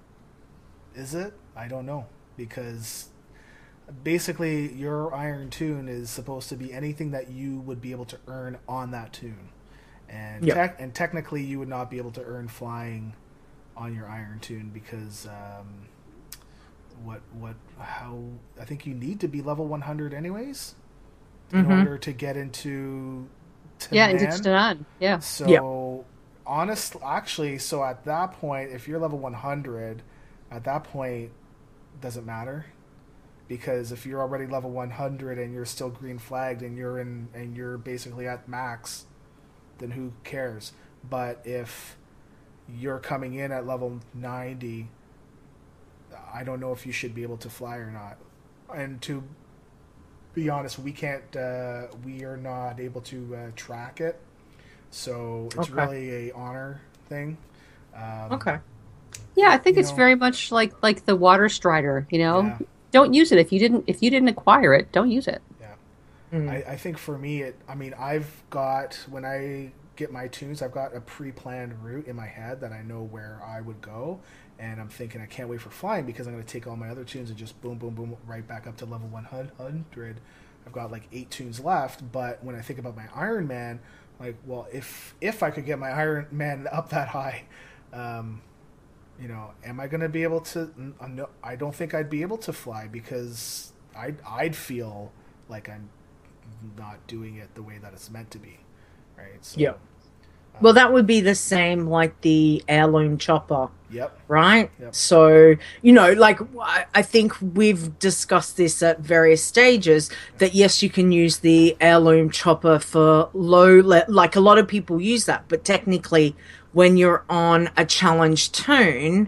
Is it? I don't know. Because basically your iron tune is supposed to be anything that you would be able to earn on that tune. And Yep. te- and technically you would not be able to earn flying on your iron tune because um, what what how I think you need to be level one hundred anyways in Mhm. order to get into Yeah, Tanan. it's done. Yeah. So Yep. honest actually so at that point if you're level one hundred at that point doesn't matter because if you're already level one hundred and you're still green flagged and you're in and you're basically at max, then who cares? But if you're coming in at level ninety, I don't know if you should be able to fly or not. And to be honest, we can't uh, we are not able to uh, track it, so it's Okay. really a honor thing. Um, Okay. Yeah, I think You it's know- very much like like the water strider. You know, Yeah. don't use it if you didn't if you didn't acquire it. Don't use it. Mm. I, I think for me, it. I mean, I've got when I get my tunes, I've got a pre-planned route in my head that I know where I would go, and I'm thinking I can't wait for flying because I'm going to take all my other tunes and just boom, boom, boom, right back up to level one hundred. I've got like eight tunes left, but when I think about my Iron Man, like, well, if if I could get my Iron Man up that high, um, you know, am I going to be able to? No, I don't think I'd be able to fly because I'd I'd feel like I'm not doing it the way that it's meant to be, right? So, Yep. Well, that would be the same like the heirloom chopper, Yep. right? Yep. So, you know, like I I think we've discussed this at various stages that yes, you can use the heirloom chopper for low, le- like a lot of people use that, but technically when you're on a challenge tune,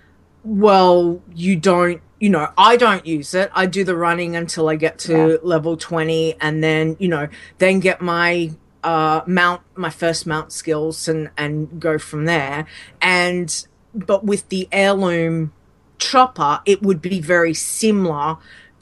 well, you don't, you know, I don't use it. I do the running until I get to Yeah. level twenty and then, you know, then get my uh mount my first mount skills and and go from there. And but with the heirloom chopper, it would be very similar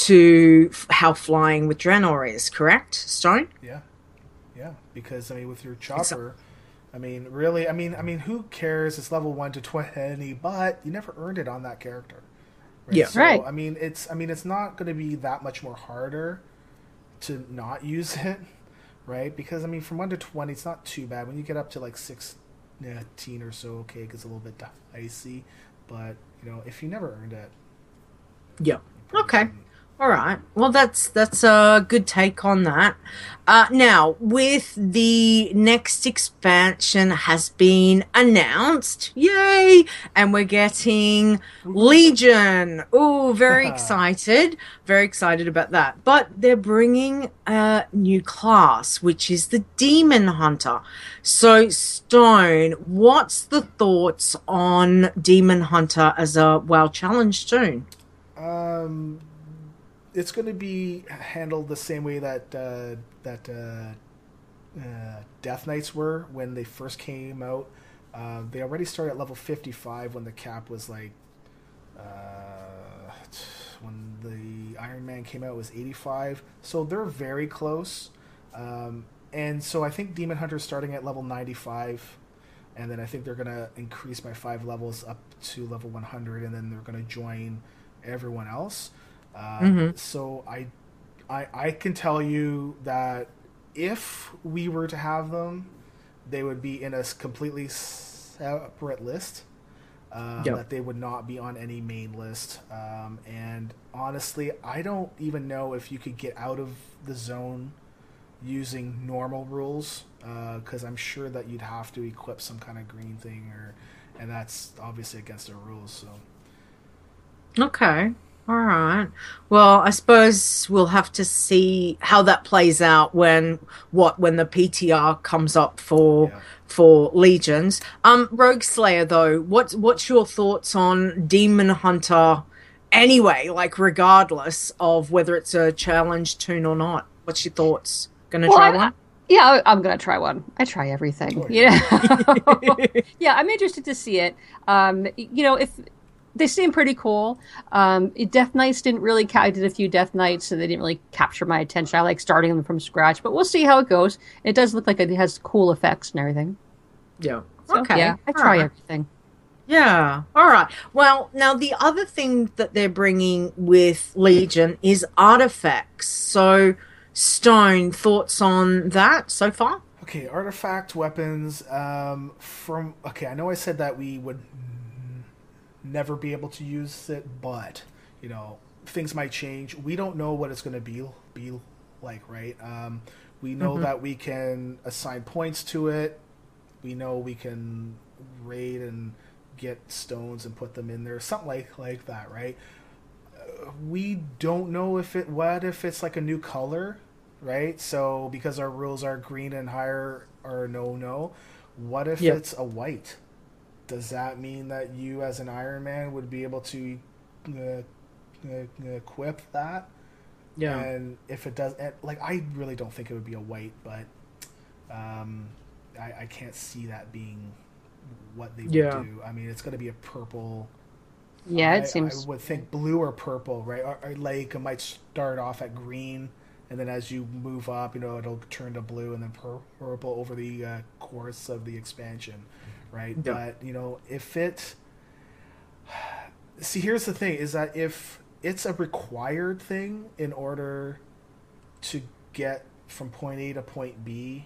to f- how flying with Draenor is, correct, Stone? Yeah. Yeah. Because I mean, with your chopper, I mean, really, I mean, I mean, who cares? It's level one to twenty, but you never earned it on that character. Right? Yeah. So, Right. I mean, it's, I mean, it's not going to be that much more harder to not use it, right? Because I mean, from one to twenty, it's not too bad. When you get up to like sixteen or so, okay, it gets a little bit dicey. But you know, if you never earned it, Yeah. you probably Okay. shouldn't. All right. Well, that's that's a good take on that. Uh, now, with the next expansion has been announced, yay! And we're getting Legion. Oh, very excited. Very excited about that. But they're bringing a new class, which is the Demon Hunter. So, Stone, what's the thoughts on Demon Hunter as a WoW challenge tune? Um, it's going to be handled the same way that uh, that uh, uh, Death Knights were when they first came out. Uh, they already started at level fifty-five when the cap was like uh, when the Iron Man came out it was eighty-five. So they're very close. Um, and so I think Demon Hunter's starting at level ninety-five. And then I think they're going to increase by five levels up to level one hundred. And then they're going to join everyone else. Uh, Mhm. So I, I, I can tell you that if we were to have them, they would be in a completely separate list. Um, yep. That they would not be on any main list. Um, and honestly, I don't even know if you could get out of the zone using normal rules, because uh, I'm sure that you'd have to equip some kind of green thing, or and that's obviously against the rules. So, okay, all right. Well, I suppose we'll have to see how that plays out when what when the P T R comes up for. Yeah. For Legions. Um, Rogue Slayer, though, what's what's your thoughts on Demon Hunter anyway, like regardless of whether it's a challenge toon or not? What's your thoughts? Gonna well, try I, one? Yeah, I'm gonna try one. I try everything. Yeah. Yeah, I'm interested to see it. Um, you know, if they seem pretty cool. Um, Death Knights didn't really, I did a few Death Knights, so they didn't really capture my attention. I like starting them from scratch, but we'll see how it goes. It does look like it has cool effects and everything. Yeah. So, okay. Yeah, I try right. everything. Yeah. All right. Well, now the other thing that they're bringing with Legion is artifacts. So, Stone, thoughts on that so far? Okay, artifact weapons. Um, from okay, I know I said that we would never be able to use it, but you know things might change. We don't know what it's going to be be like, right? Um, we know mm-hmm. that we can assign points to it. We know we can raid and get stones and put them in there, something like like that, right? Uh, we don't know if it what if it's like a new color, right? So because our rules are green and higher or no no, what if yep. it's a white? Does that mean that you, as an Iron Man, would be able to uh, uh, equip that? Yeah. And if it does, like, I really don't think it would be a white, but um, I, I can't see that being what they would yeah. do. I mean, it's going to be a purple. Yeah, it I, seems. I would think blue or purple, right? Or, or like it might start off at green, and then as you move up, you know, it'll turn to blue and then pur- purple over the uh, course of the expansion. Right, yep. But you know, if it see, here's the thing: is that if it's a required thing in order to get from point A to point B,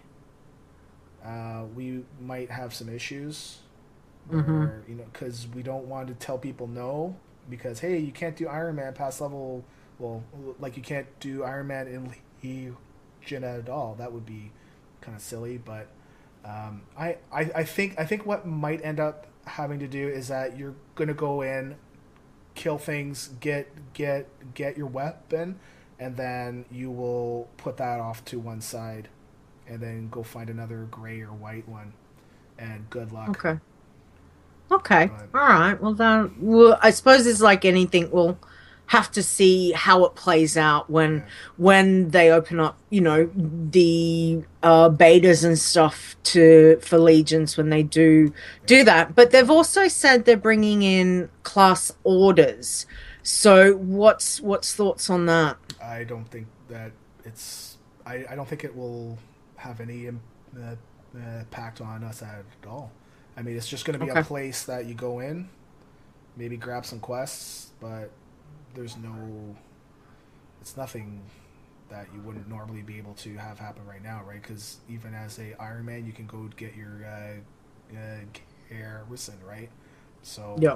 uh, we might have some issues. Mm-hmm. Where, you know, because we don't want to tell people no, because hey, you can't do Iron Man past level. Well, like you can't do Iron Man in Legion at all. That would be kind of silly, but. Um, I, I, I think I think what might end up having to do is that you're gonna go in, kill things, get get get your weapon, and then you will put that off to one side, and then go find another gray or white one, and good luck. Okay. Okay. But, all right. Well, then, well, I suppose it's like anything. We'll have to see how it plays out when yeah. when they open up, you know, the uh, betas and stuff to for Legions when they do yeah. do that. But they've also said they're bringing in class orders. So what's what's thoughts on that? I don't think that it's. I, I don't think it will have any uh, uh, impact on us at all. I mean, it's just going to be okay. a place that you go in, maybe grab some quests, but. There's no, it's nothing that you wouldn't normally be able to have happen right now, right? Because even as a Iron Man, you can go get your uh, uh, garrison, right? So yep.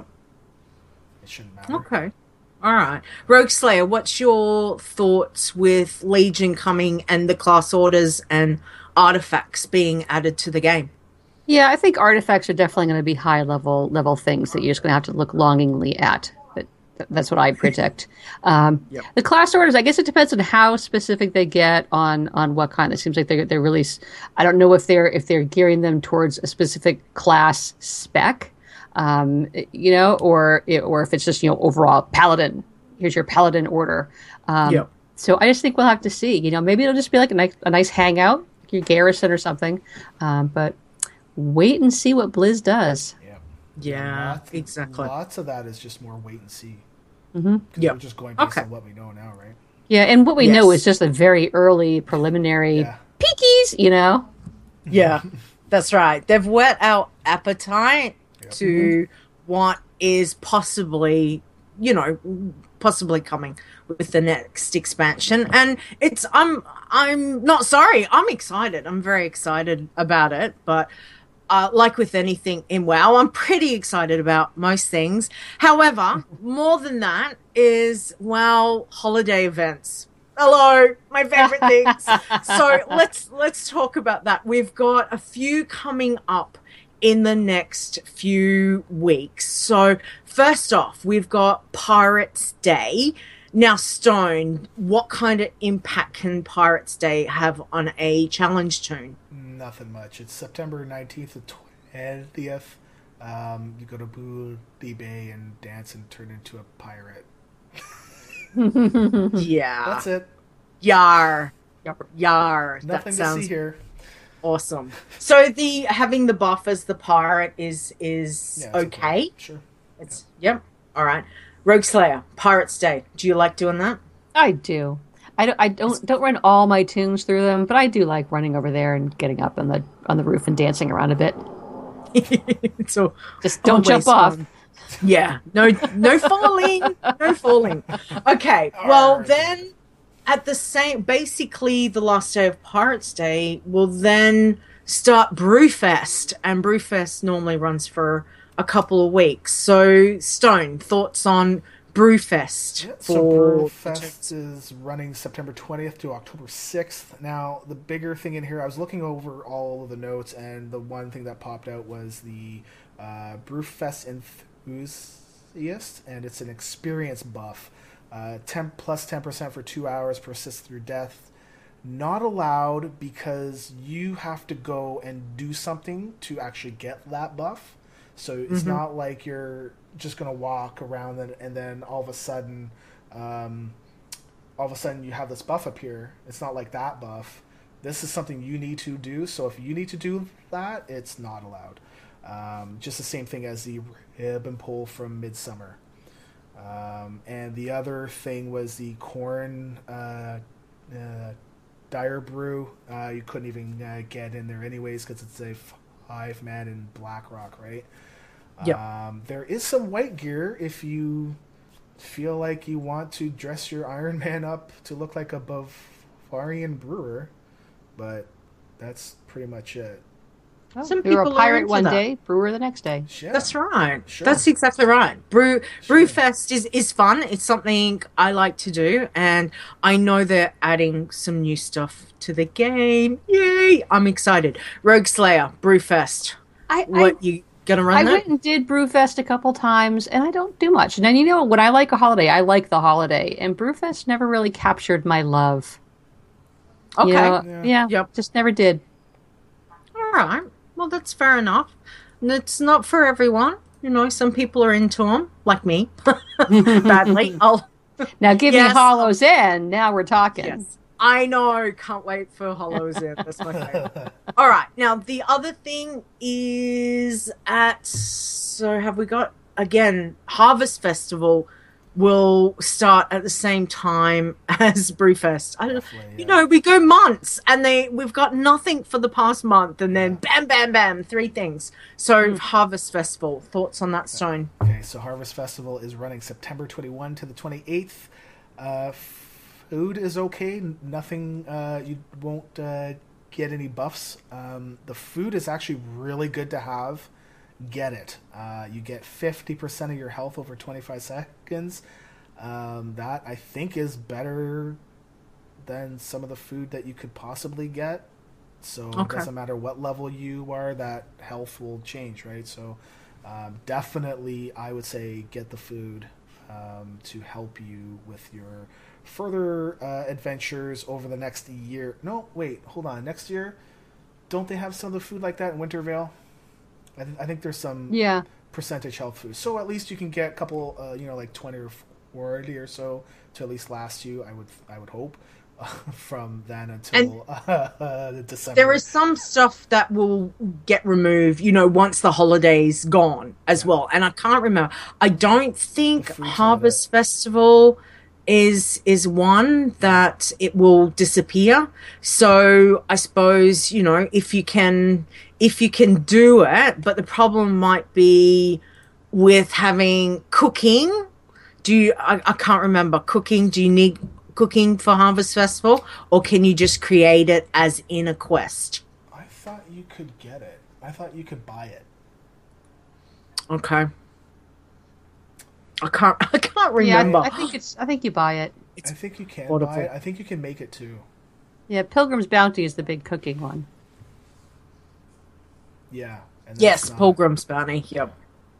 it shouldn't matter. Okay. All right. Rogue Slayer, what's your thoughts with Legion coming and the class orders and artifacts being added to the game? Yeah, I think artifacts are definitely going to be high level level things that you're just going to have to look longingly at. That's what I predict. Um, yep. The class orders, I guess it depends on how specific they get on, on what kind. It seems like they're they're really. I don't know if they're if they're gearing them towards a specific class spec, um, you know, or or if it's just you know overall paladin. Here's your paladin order. Um, yep. So I just think we'll have to see. You know, maybe it'll just be like a nice a nice hangout, your garrison or something. Um, but wait and see what Blizz does. Yeah. Yeah. Lots, exactly. Lots of that is just more wait and see. Mm-hmm. Yep. We're just going based okay. on what we know now, right? Yeah, and what we yes. know is just a very early preliminary yeah. peekies, you know? Yeah, that's right. They've whet our appetite yep. to mm-hmm. what is possibly, you know, possibly coming. with the next expansion. And it's I'm I'm not sorry. I'm excited. I'm very excited about it. But uh, like with anything in WoW, I'm pretty excited about most things. However, more than that is WoW holiday events. Hello, my favorite things. So let's let's talk about that. We've got a few coming up in the next few weeks. So first off, we've got Pirates Day. Now, Stone, what kind of impact can Pirates Day have on a challenge toon? Nothing much. It's September nineteenth to twentieth. Um, you go to Booty Bay and dance and turn into a pirate. Yeah. That's it. Yar. Yar. Nothing that to sounds see here. awesome. So the having the buff as the pirate is is Yeah, it's okay. Sure. It's yep. All right. Rogue Slayer, Pirates Day. Do you like doing that? I do. I don't, I don't don't run all my tunes through them, but I do like running over there and getting up on the on the roof and dancing around a bit. So just don't jump off. Fun. Yeah, no, no falling, no falling. Okay, well then, at the same, basically the last day of Pirates Day will then start Brewfest, and Brewfest normally runs for a couple of weeks. So, Stone, thoughts on Brewfest? Yeah, so Brewfest is running September twentieth to October sixth. Now, the bigger thing in here, I was looking over all of the notes, and the one thing that popped out was the uh, Brewfest Enthusiast, and it's an experience buff. Uh, ten plus ten percent for two hours, persist through death. Not allowed because you have to go and do something to actually get that buff. So it's mm-hmm. not like you're just gonna walk around and, and then all of a sudden, um, all of a sudden you have this buff appear. It's not like that buff. This is something you need to do. So if you need to do that, it's not allowed. Um, just the same thing as the ribbon pull from Midsummer. Um, and the other thing was the corn uh, uh, dire brew. Uh, you couldn't even uh, get in there anyways because it's a five man in Blackrock, right? Yep. Um, there is some white gear if you feel like you want to dress your Iron Man up to look like a Bavarian brewer, but that's pretty much it. Oh, Some you were a people are pirate into one that. day, brewer the next day. Yeah, That's right. Sure. That's exactly right. Brew Sure. Brewfest is, is fun. It's something I like to do, and I know they're adding some new stuff to the game. Yay! I'm excited. Rogue Slayer, Brewfest. I, What I, you gonna run I that? went and did Brewfest a couple times, and I don't do much. And then, you know, when I like a holiday, I like the holiday. And Brewfest never really captured my love. Okay. You know, Yeah. yeah, Yep. just never did. All right. Well, that's fair enough. And it's not for everyone. You know, some people are into them, like me, badly. I'll. Now give Yes. me Hollow's End. Now we're talking. Yes. I know. Can't wait for Hollow's End. That's my favorite. All right. Now, the other thing is at... So have we got, again, Harvest Festival will start at the same time as Brewfest. I, Roughly, you yeah. know, we go months and they we've got nothing for the past month and then bam, bam, bam, three things. So Harvest Festival, thoughts on that, Stone? Okay, so Harvest Festival is running September twenty-first to the twenty-eighth. Uh, food is okay. Nothing, uh, you won't uh, get any buffs. Um, the food is actually really good to have. Get it. Uh, you get fifty percent of your health over twenty-five seconds. Um, that, I think, is better than some of the food that you could possibly get. So it Okay. doesn't matter what level you are, that health will change, right? So um, definitely, I would say get the food um, to help you with your further uh, adventures over the next year. No, wait, hold on. Next year, don't they have some of the food like that in Wintervale? I, th- I think there's some Yeah. percentage health food. So at least you can get a couple, uh, you know, like twenty or forty or so to at least last you, I would I would hope, uh, from then until uh, December. There is some stuff that will get removed, you know, once the holiday's gone as well. And I can't remember. I don't think The food's Harvest Festival is is one that it will disappear. So I suppose, you know, if you can if you can do it, but the problem might be with having cooking. do you, I, I can't remember, cooking, do you need cooking for Harvest Festival, or can you just create it as in a quest? I thought you could get it. I thought you could buy it. Okay. I can't I can't remember. Yeah, I, I think it's I think you buy it. I think you can Wonderful. buy it. I think you can make it too. Yeah, Pilgrim's Bounty is the big cooking one. Yeah. And that's Yes, not- Pilgrim's Bounty. Yep.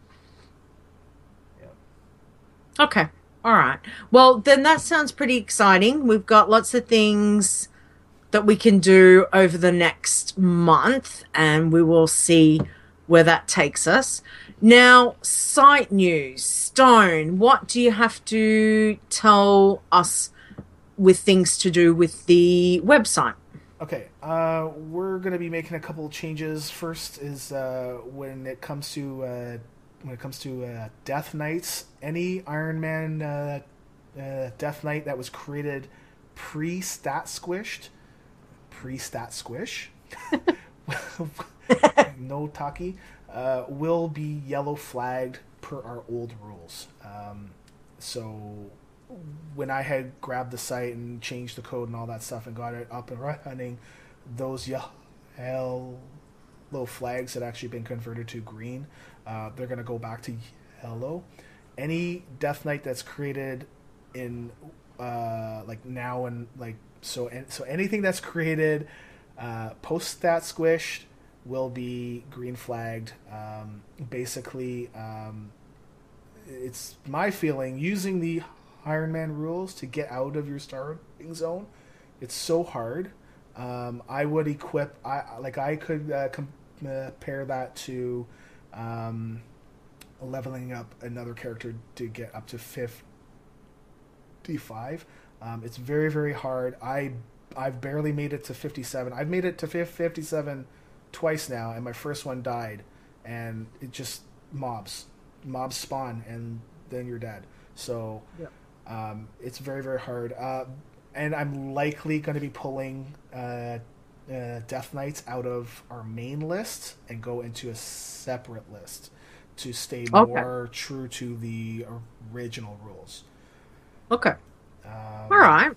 Yep. Okay. All right. Well, then that sounds pretty exciting. We've got lots of things that we can do over the next month, and we will see where that takes us. Now, site news. Stone, what do you have to tell us with things to do with the website? Okay, uh, we're going to be making a couple of changes. First is uh, when it comes to uh, when it comes to uh, Death Knights, any Iron Man uh, uh, Death Knight that was created pre-stat squished, pre-stat squish, no taki, uh, will be yellow flagged per our old rules. Um, so when I had grabbed the site and changed the code and all that stuff and got it up and running, those yellow flags had actually been converted to green. Uh, they're going to go back to yellow. Any Death Knight that's created in uh, like now and like so so anything that's created uh, post stat squished will be green flagged. Um, basically, um, it's my feeling using the Iron Man rules to get out of your starting zone. It's so hard. Um, I would equip. I like I could uh, compare that to um, leveling up another character to get up to fifty-five. Um, it's very very hard. I I've barely made it to fifty-seven. I've made it to fifty-seven twice now, and my first one died, and it just mobs mobs spawn, and then you're dead. So. Yep. Um, it's very, very hard. Uh, and I'm likely going to be pulling uh, uh, Death Knights out of our main list and go into a separate list to stay Okay. more true to the original rules. Okay. Um, All right.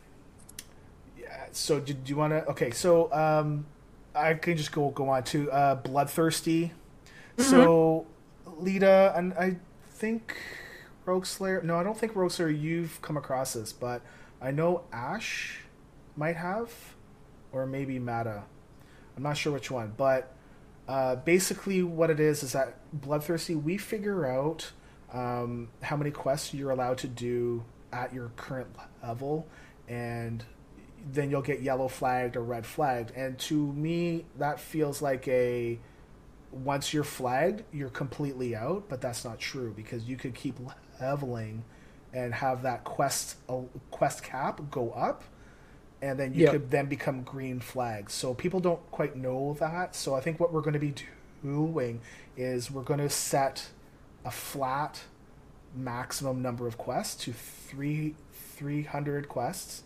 Yeah, so do, do you want to... Okay, so um, I can just go, go on to uh, Bloodthirsty. Mm-hmm. So, Lita, and I think... Rogue Slayer. No, I don't think Rogue Slayer you've come across this, but I know Ash might have, or maybe Mata. I'm not sure which one, but uh, basically what it is is that Bloodthirsty, we figure out um, how many quests you're allowed to do at your current level, and then you'll get yellow flagged or red flagged. And to me, that feels like a once you're flagged, you're completely out, but that's not true because you could keep leveling and have that quest uh, quest cap go up, and then you Yep. could then become green flags. So people don't quite know that. So I think what we're going to be doing is we're going to set a flat maximum number of quests to three three hundred quests.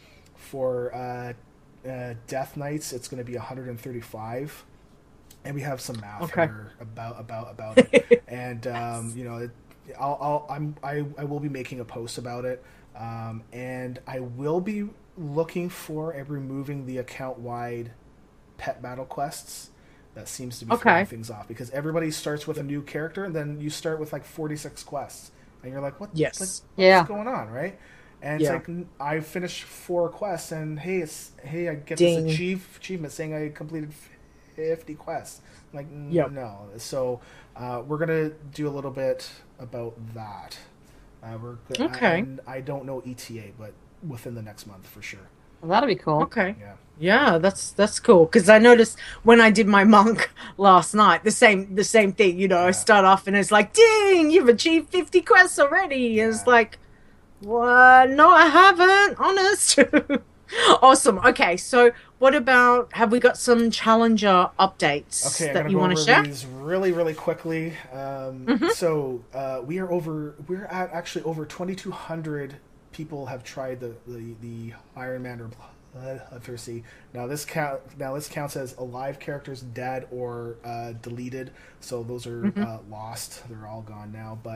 For uh, uh, Death Knights, it's going to be one hundred thirty-five. And we have some math Okay. here about about about it, and um, you know, it, I'll, I'll I'm I, I will be making a post about it, um, and I will be looking for and removing the account wide pet battle quests. That seems to be Okay. throwing things off because everybody starts with a new character, and then you start with like forty-six quests, and you're like, what? Yes. like, what's Yeah. going on, right? And it's Yeah. like I finished four quests, and hey, it's hey, I get Ding. this achieve, achievement saying I completed fifty quests. Like, n- Yep. no. So uh, we're gonna do a little bit about that. Uh, we're go- Okay. and I don't know E T A, but within the next month for sure. Well, that'll be cool. Okay. Yeah. Yeah, that's that's cool because I noticed when I did my monk last night, the same the same thing. You know, I Yeah. start off and it's like, "Ding, you've achieved fifty quests already." And it's Yeah. like, "What? No, I haven't. Honest." Awesome. Okay, so what about? Have we got some challenger updates Okay, I'm that gonna you go want over to share? these really, really quickly. Um, Mm-hmm. So uh, we are over. We're at actually over twenty-two hundred people have tried the the, the Iron Man or Bloodthirsty. Now this count. Now this counts as alive characters, dead or uh, deleted. So those are Mm-hmm. uh, lost. They're all gone now. But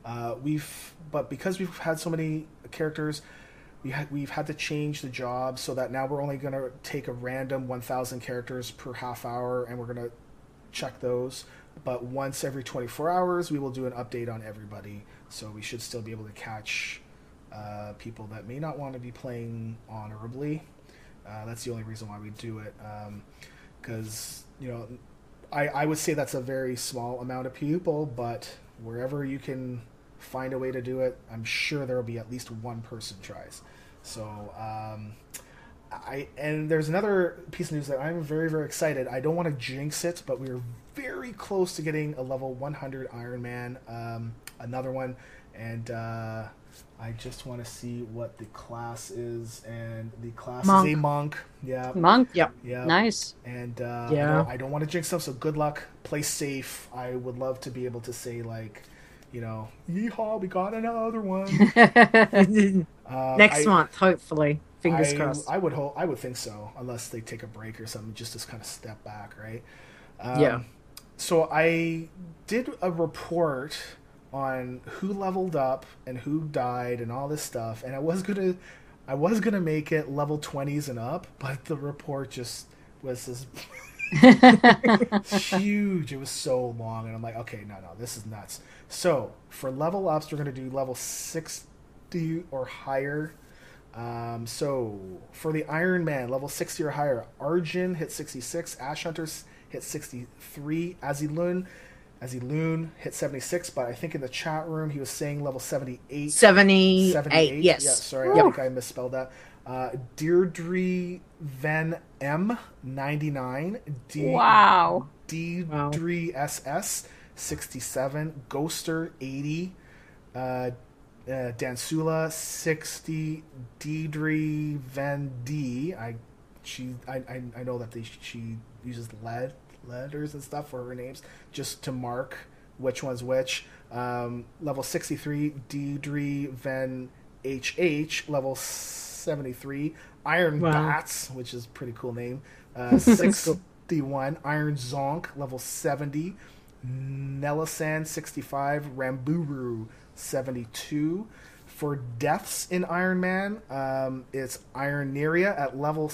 Uh, we've but because we've had so many characters, we had we've had to change the job so that now we're only going to take a random one thousand characters per half hour, and we're going to check those. But once every twenty-four hours, we will do an update on everybody. So we should still be able to catch uh, people that may not want to be playing honorably. Uh, that's the only reason why we do it. Because, um, you know, I, I would say that's a very small amount of people, but wherever you can find a way to do it, I'm sure there will be at least one person tries. So, um, I and there's another piece of news that I'm very, very excited. I don't want to jinx it, but we're very close to getting a level one hundred Iron Man, um, another one, and uh, I just want to see what the class is, and the class Monk. is a monk. Yeah, Monk. Yep. yeah, Nice. and uh, Yeah. I don't, I don't want to jinx them, so good luck. Play safe. I would love to be able to say like, you know, yeehaw, we got another one. uh, Next I, month, hopefully. Fingers I, crossed. I would hope. I would think so, unless they take a break or something, just to kind of step back, right? Um, Yeah. So I did a report on who leveled up and who died and all this stuff, and I was gonna, I was gonna make it level twenties and up, but the report just was this huge. It was so long, and I'm like, okay, no, no, this is nuts. So for level ups, we're gonna do level sixty or higher. Um, so for the Iron Man, level sixty or higher, Arjun hit sixty-six, Ash Hunters hit sixty-three, Azilun, Azilun hit seventy-six, but I think in the chat room he was saying level seventy-eight. seventy-eight, seventy-eight. yes. Yeah, sorry, I think I misspelled that. Uh, Deirdre Van M, ninety-nine. D- Wow. Deirdre S S, sixty-seven. Ghoster, eighty. Uh, Uh, Dansula sixty, Deidre Van D. I she I, I, I know that they, she uses lead letters and stuff for her names just to mark which one's which. Um, level sixty-three, Deidre Van H H. Level seventy-three, Iron Wow. Bats, which is a pretty cool name. Uh, sixty-one, Iron Zonk. Level seventy, Nelisan sixty-five, Ramburu seventy-two. For deaths in Iron Man, um, it's Iron Neria at level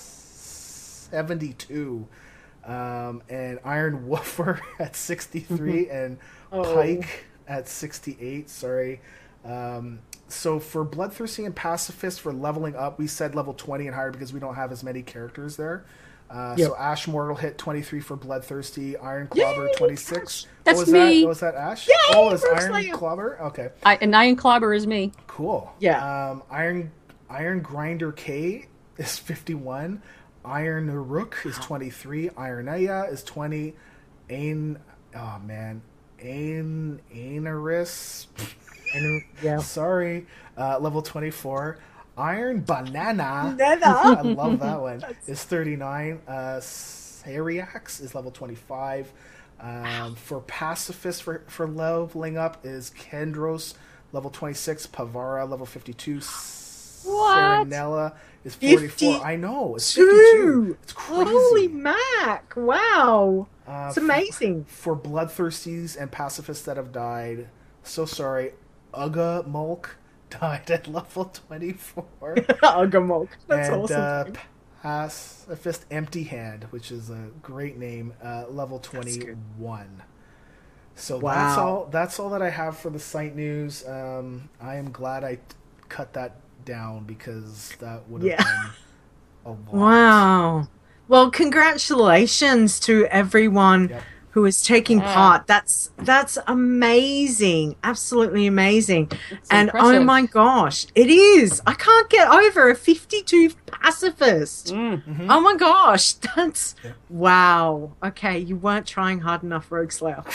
seventy-two, um, and Iron Woofer at sixty-three, and Oh. Pike at sixty-eight. Sorry. Um, so for Bloodthirsty and Pacifist, for leveling up, we said level twenty and higher because we don't have as many characters there. Uh, Yep. So Ash Mortal hit twenty-three for Bloodthirsty, Iron Clobber Yay, twenty-six. That's oh, was me. That, was that Ash? Yay, oh, it's Bruce Iron Lamb. Clobber? Okay, I, and Iron Clobber is me. cool. Yeah. Um, Iron Iron Grinder K is fifty-one. Iron Rook is twenty-three. Iron Aya is twenty. Ain, oh man, Ain Ainaris. Yeah. Sorry, uh, level twenty-four. Iron Banana. Banana. I love that one. Is thirty-nine. Uh, Sariax is level twenty-five. Um, for Pacifist, for, for leveling up, is Kendros, level twenty-six. Pavara, level fifty-two. What? Serenella is forty-four. fifty-two. I know. It's fifty-two. It's crazy. Holy Mac. Wow. Uh, It's amazing. For, for Bloodthirsties and Pacifists that have died, so sorry. Uga Mulk died at level twenty-four. Ugamok. That's and awesome. uh, Pacifist Empty Hand, which is a great name, uh, level twenty-one. So Wow. that's all. That's all that I have for the site news. Um, I am glad I cut that down because that would have Yeah. been a lot. Wow. Well, congratulations to everyone Yep. who is taking Yeah. part. That's that's amazing. Absolutely amazing. And oh impressive. my gosh, it is. I can't get over a fifty-two pacifist. Mm. Mhm. Oh my gosh, that's Yeah. wow. Okay, you weren't trying hard enough, Rogue Slayer.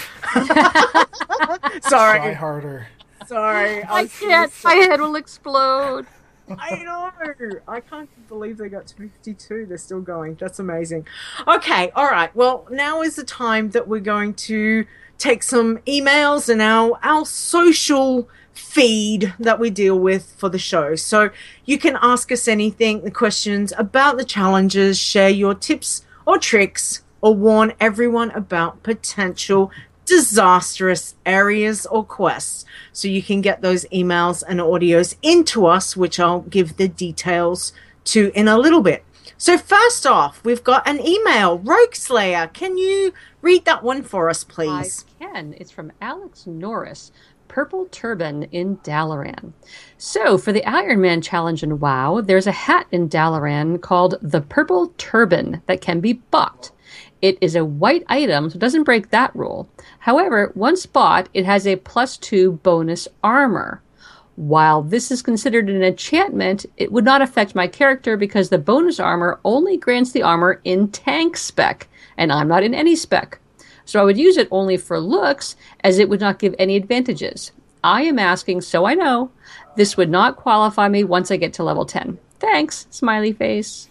Try Sorry. harder. Sorry. I was can't. My head will explode. I know. I can't believe they got to fifty-two. They're still going. That's amazing. Okay. All right. Well, now is the time that we're going to take some emails and our, our social feed that we deal with for the show. So you can ask us anything, the questions about the challenges, share your tips or tricks, or warn everyone about potential disastrous areas or quests. So you can get those emails and audios into us, which I'll give the details to in a little bit. So first off, we've got an email. Rogue Slayer, can you read that one for us, please? I can. It's from Alex Norris, Purple Turban in Dalaran. So for the Iron Man challenge in WoW, there's a hat in Dalaran called the Purple Turban that can be bought. It is a white item, so it doesn't break that rule. However, once bought, it has a plus two bonus armor. While this is considered an enchantment, it would not affect my character because the bonus armor only grants the armor in tank spec, and I'm not in any spec. So I would use it only for looks, as it would not give any advantages. I am asking, so I know, this would not qualify me once I get to level ten. Thanks, smiley face.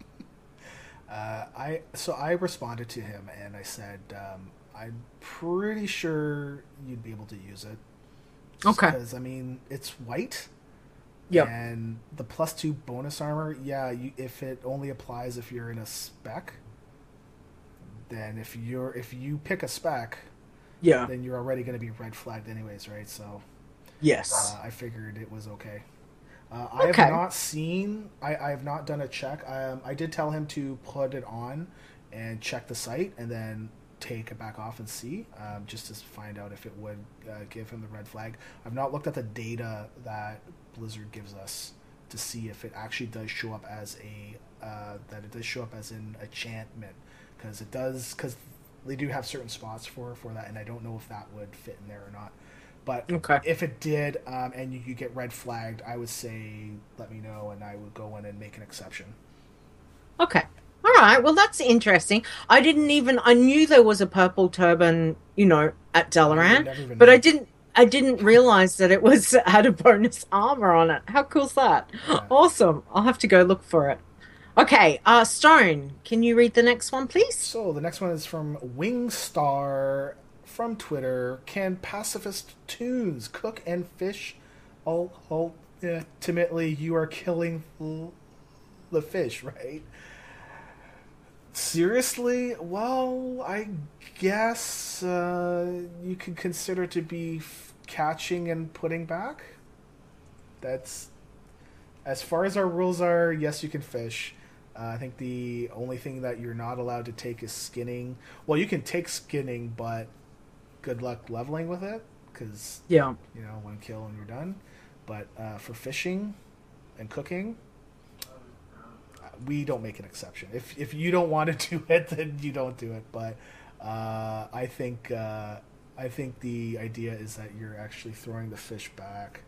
uh, I so I responded to him and I said, um, I'm pretty sure you'd be able to use it. Just okay. Because, I mean, it's white. Yep. And the plus two bonus armor, yeah, you, if it only applies if you're in a spec, then if you're if you pick a spec, yeah, then you're already going to be red flagged anyways, right? So, yes, uh, I figured it was okay. Uh, I okay. have not seen. I, I have not done a check. Um, I did tell him to put it on and check the site, and then take it back off and see, um, just to find out if it would uh, give him the red flag. I've not looked at the data that Blizzard gives us to see if it actually does show up as a uh, that it does show up as an enchantment, because it does, because they do have certain spots for for that, and I don't know if that would fit in there or not. But okay. if it did, um, and you, you get red flagged, I would say let me know, and I would go in and make an exception. Okay. All right. Well, that's interesting. I didn't even. I knew there was a purple turban, you know, at Dalaran, but I didn't. I didn't realize that it was had a bonus armor on it. How cool's that? Yeah. Awesome. I'll have to go look for it. Okay. Uh, Stone, can you read the next one, please? So the next one is from Wingstar from Twitter. Can pacifist tunes cook and fish? Ultimately, you are killing the fish, right? Seriously? Well, I guess uh, you could consider to be f- catching and putting back. That's, as far as our rules are, yes, you can fish. Uh, I think the only thing that you're not allowed to take is skinning. Well, you can take skinning, but good luck leveling with it, because, yeah, you know, one kill and you're done. But uh, for fishing and cooking, we don't make an exception. If if you don't want to do it, then you don't do it. But uh, I think uh, I think the idea is that you're actually throwing the fish back.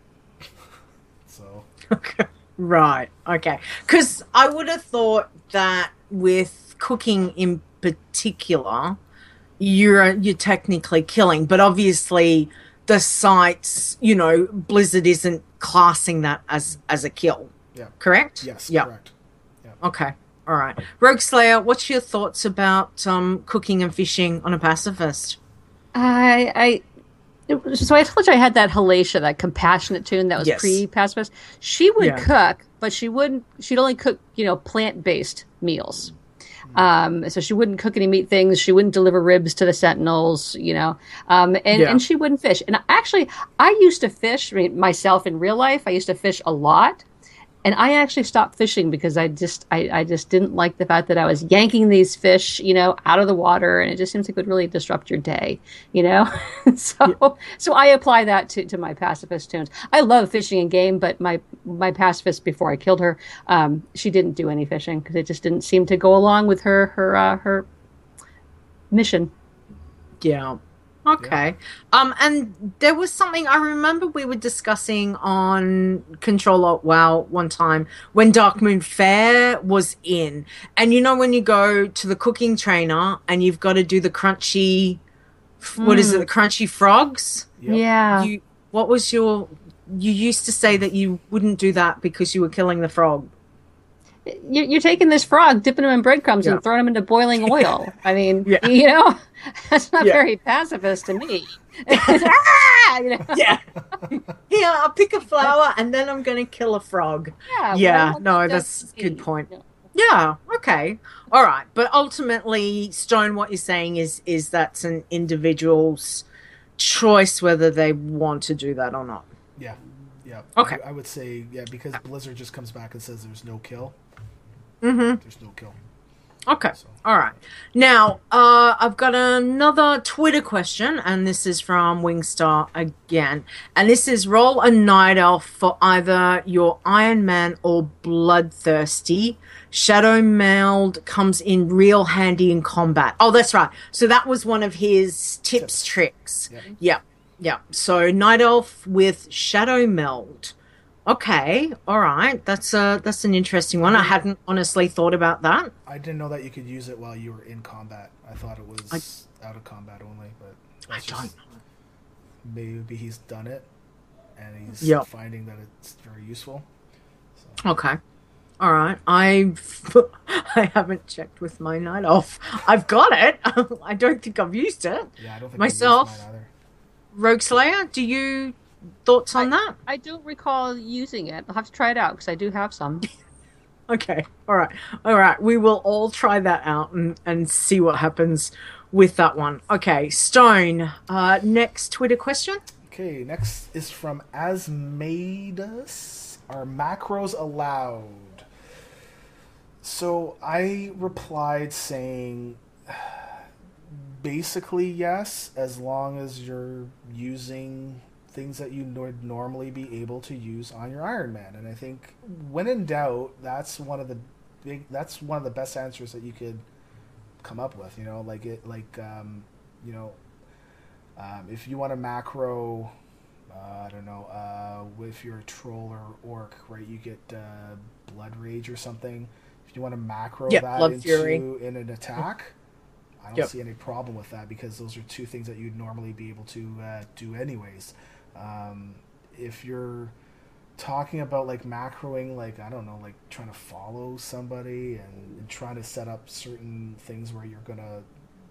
So okay, right, okay. Because I would have thought that with cooking in particular, you're you're technically killing, but obviously the sites, you know, Blizzard isn't classing that as as a kill. Yeah. Correct. Yes. Yep. Correct. Okay, all right. Rogue Slayer, what's your thoughts about um, cooking and fishing on a pacifist? I, I, so I told you I had that Halacia, that compassionate tune that was yes. pre-pacifist. She would yeah. cook, but she wouldn't. She'd only cook, you know, plant-based meals. Um, so she wouldn't cook any meat things. She wouldn't deliver ribs to the Sentinels, you know, um, and, yeah. and she wouldn't fish. And actually, I used to fish I mean, myself in real life. I used to fish a lot. And I actually stopped fishing because I just I, I just didn't like the fact that I was yanking these fish, you know, out of the water, and it just seems like it would really disrupt your day, you know. so yeah. so I apply that to, to my pacifist tunes. I love fishing and game, but my my pacifist before I killed her, um, she didn't do any fishing because it just didn't seem to go along with her her uh, her mission. Yeah. Okay. Yeah. Um, and there was something I remember we were discussing on Control Alt WoW one time when Darkmoon Faire was in. And you know when you go to the cooking trainer and you've got to do the crunchy, mm. what is it, the crunchy frogs? Yep. Yeah. You, what was your... You used to say that you wouldn't do that because you were killing the frog. You're taking this frog, dipping him in breadcrumbs, yeah. and throwing him into boiling oil. I mean, yeah. you know, that's not yeah. very pacifist to me. ah! you know? Yeah. Here, I'll pick a flower, and then I'm going to kill a frog. Yeah. Yeah. Well, no, that's a good point. Yeah. Okay. All right. But ultimately, Stone, what you're saying is is that's an individual's choice whether they want to do that or not. Yeah. Yeah. Okay. I, I would say, yeah, because Blizzard just comes back and says there's no kill. Mm-hmm. There's no kill. Okay. So. All right. Now, uh, I've got another Twitter question, and this is from Wingstar again. And this is roll a night elf for either your Iron Man or Bloodthirsty. Shadow Meld comes in real handy in combat. Oh, that's right. So that was one of his tips, tips. tricks. Yep. Yep. Yep. So night elf with Shadow Meld. Okay, all right. That's a that's an interesting one. I hadn't honestly thought about that. I didn't know that you could use it while you were in combat. I thought it was I, out of combat only, but I don't know. Maybe he's done it, and he's yep. finding that it's very useful. So. Okay, all right. I've I haven't checked with my night elf. I've got it. I don't think I've used it. Yeah, I don't think myself. I've used mine either. Rogue Slayer, do you? Thoughts on I, that? I don't recall using it. I'll have to try it out because I do have some. Okay. All right. All right. We will all try that out and, and see what happens with that one. Okay. Stone, uh, next Twitter question. Okay. Next is from Asmadeus. Are macros allowed? So I replied saying basically yes, as long as you're using things that you would normally be able to use on your Iron Man. And I think when in doubt, that's one of the big that's one of the best answers that you could come up with, you know, like it like um you know um, if you want a macro uh, I don't know uh, if you're a troll or orc, right, you get uh, Blood Rage or something. If you want to macro yep, that Blood into Fury. in an attack, I don't yep. see any problem with that, because those are two things that you'd normally be able to uh, do anyways. Um, if you're talking about like macroing, like, I don't know, like trying to follow somebody and, and trying to set up certain things where you're going to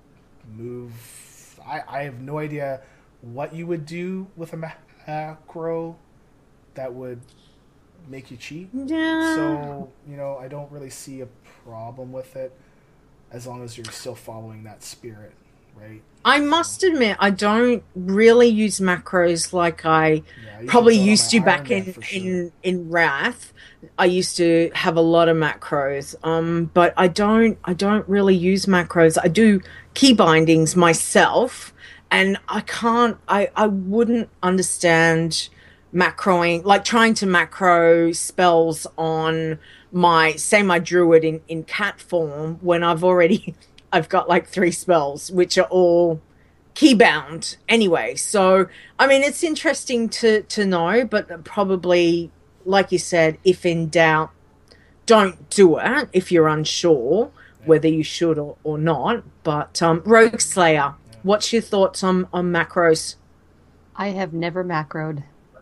move, I, I have no idea what you would do with a macro that would make you cheat. Yeah. So, you know, I don't really see a problem with it as long as you're still following that spirit, right? I must admit, I don't really use macros like I yeah, probably used to back Man in, sure. in, in Wrath. I used to have a lot of macros, um, but I don't I don't really use macros. I do key bindings myself, and I can't, I, I wouldn't understand macroing, like trying to macro spells on my, say my druid in, in cat form when I've already... I've got like three spells, which are all keybound anyway. So, I mean, it's interesting to, to know, but probably, like you said, if in doubt, don't do it if you're unsure whether you should or, or not. But um, Rogue Slayer, what's your thoughts on, on macros? I have never macroed.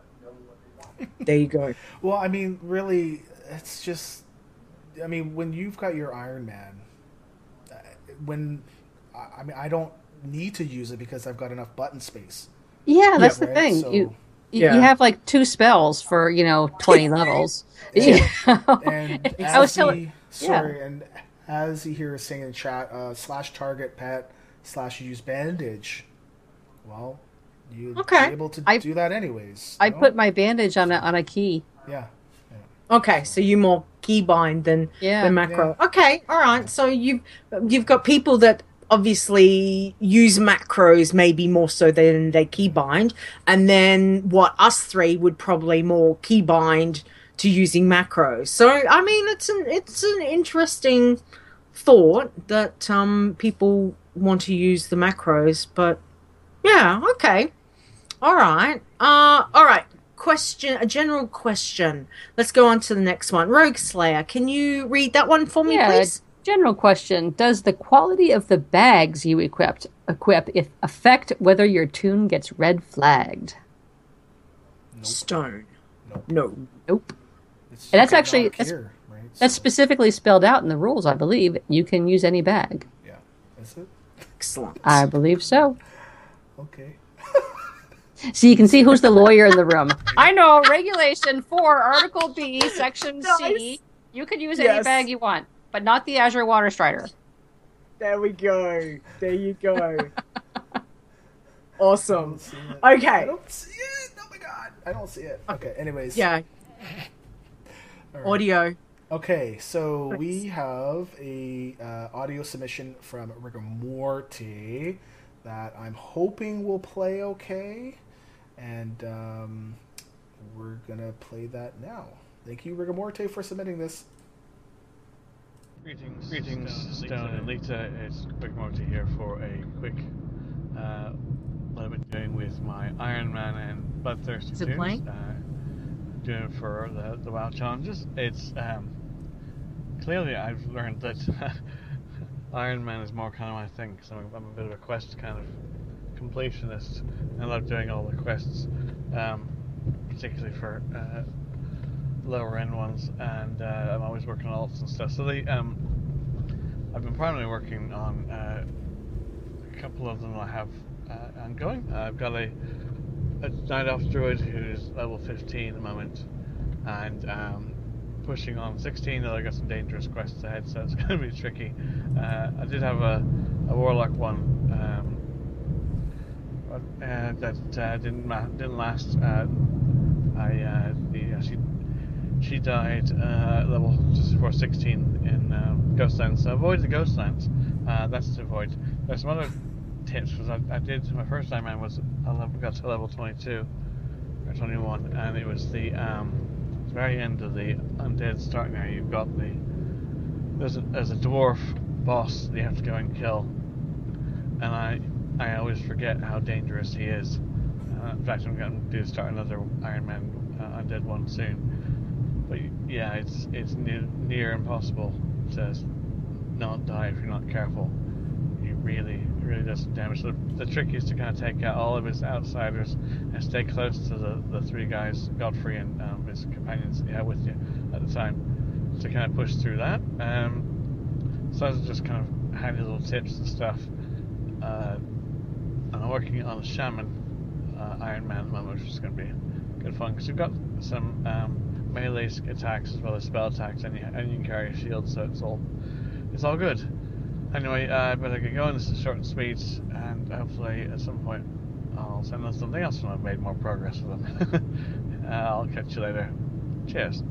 There you go. Well, I mean, really, it's just, I mean, when you've got your Iron Man, when I mean I don't need to use it because I've got enough button space. Yeah, that's yeah, the right? thing. So, you yeah. you have like two spells for, you know, twenty levels. And, you know? and I was as telling, he, sorry, yeah. and as he here is saying in chat, uh, slash target pet slash use bandage. Well, you'd okay. be able to I, do that anyways. I know? put my bandage on a on a key. Yeah. Okay, so you more keybind than yeah. than macro. Yeah. Okay, all right. So you've you've got people that obviously use macros maybe more so than they keybind, and then what us three would probably more keybind to using macros. So I mean, it's an it's an interesting thought that um people want to use the macros, but yeah, okay, all right, uh, all right. Question, a general question. Let's go on to the next one. Rogue Slayer, can you read that one for me, yeah, please? General question. Does the quality of the bags you equipped equip if affect whether your tune gets red flagged? Nope. Stone. Nope. No. Nope. It's And that's not actually here, that's, right? that's So, specifically spelled out in the rules, I believe. You can use any bag. yeah. That's it. Excellent. I believe so. Okay. So you can see who's the lawyer in the room. I know, Regulation four, Article B, Section C. You can use any Yes. bag you want. but not the Azure Water Strider. There we go. There you go. Awesome. I Okay. I don't see it. Oh my god. I don't see it. Okay. Anyways. Yeah. All right. Audio. Okay, so we have a uh, audio submission from Rigor that I'm hoping will play okay, and um, we're gonna play that now. Thank you, Rigor for submitting this. Greetings, greetings, Stone and Lita. It's Rigor here for a quick uh, what I've been doing with my Iron Man and Bloodthirsty Is it tunes. playing? Uh, doing it for the the WoW challenges. It's um, clearly I've learned that Iron Man is more kind of my thing, because I'm, I'm a bit of a quest kind of completionist. I love doing all the quests, um, particularly for uh, lower end ones, and uh, I'm always working on alts and stuff. So they, um, I've been primarily working on uh, a couple of them I have uh, ongoing. Uh, I've got a, a Night Elf Druid who's level fifteen at the moment, and um, pushing on sixteen, though I got some dangerous quests ahead, so it's going to be tricky. Uh, I did have a, a Warlock one um, but, uh, that uh, didn't ma- didn't last. Uh, I uh, the, uh, she she died uh, level just before sixteen in um, Ghostlands. So avoid the Ghostlands. Uh, that's to avoid. There's some other tips. Was I, I did my first Iron Man was I level, got to level twenty-two or twenty-one, and it was the um, very end of the undead starting area. You've got the there's a, there's a dwarf boss that you have to go and kill, and I I always forget how dangerous he is. Uh, in fact, I'm going to do start another Iron Man uh, undead one soon. But yeah, it's it's near, near impossible to not die if you're not careful. He really really does some damage. So the, the trick is to kind of take out all of his outsiders and stay close to the, the three guys, Godfrey and um, his companions you had with you at the time, to kind of push through that. Um, so those are just kind of handy little tips and stuff. Uh, and I'm working on a Shaman uh, Iron Man at the moment, which is going to be good fun, because you've got some um, melee attacks as well as spell attacks, and you, and you can carry a shield, so it's all it's all good. Anyway, uh, I better get going. This is short and sweet, and hopefully at some point I'll send them something else when I've made more progress with them. uh, I'll catch you later. Cheers.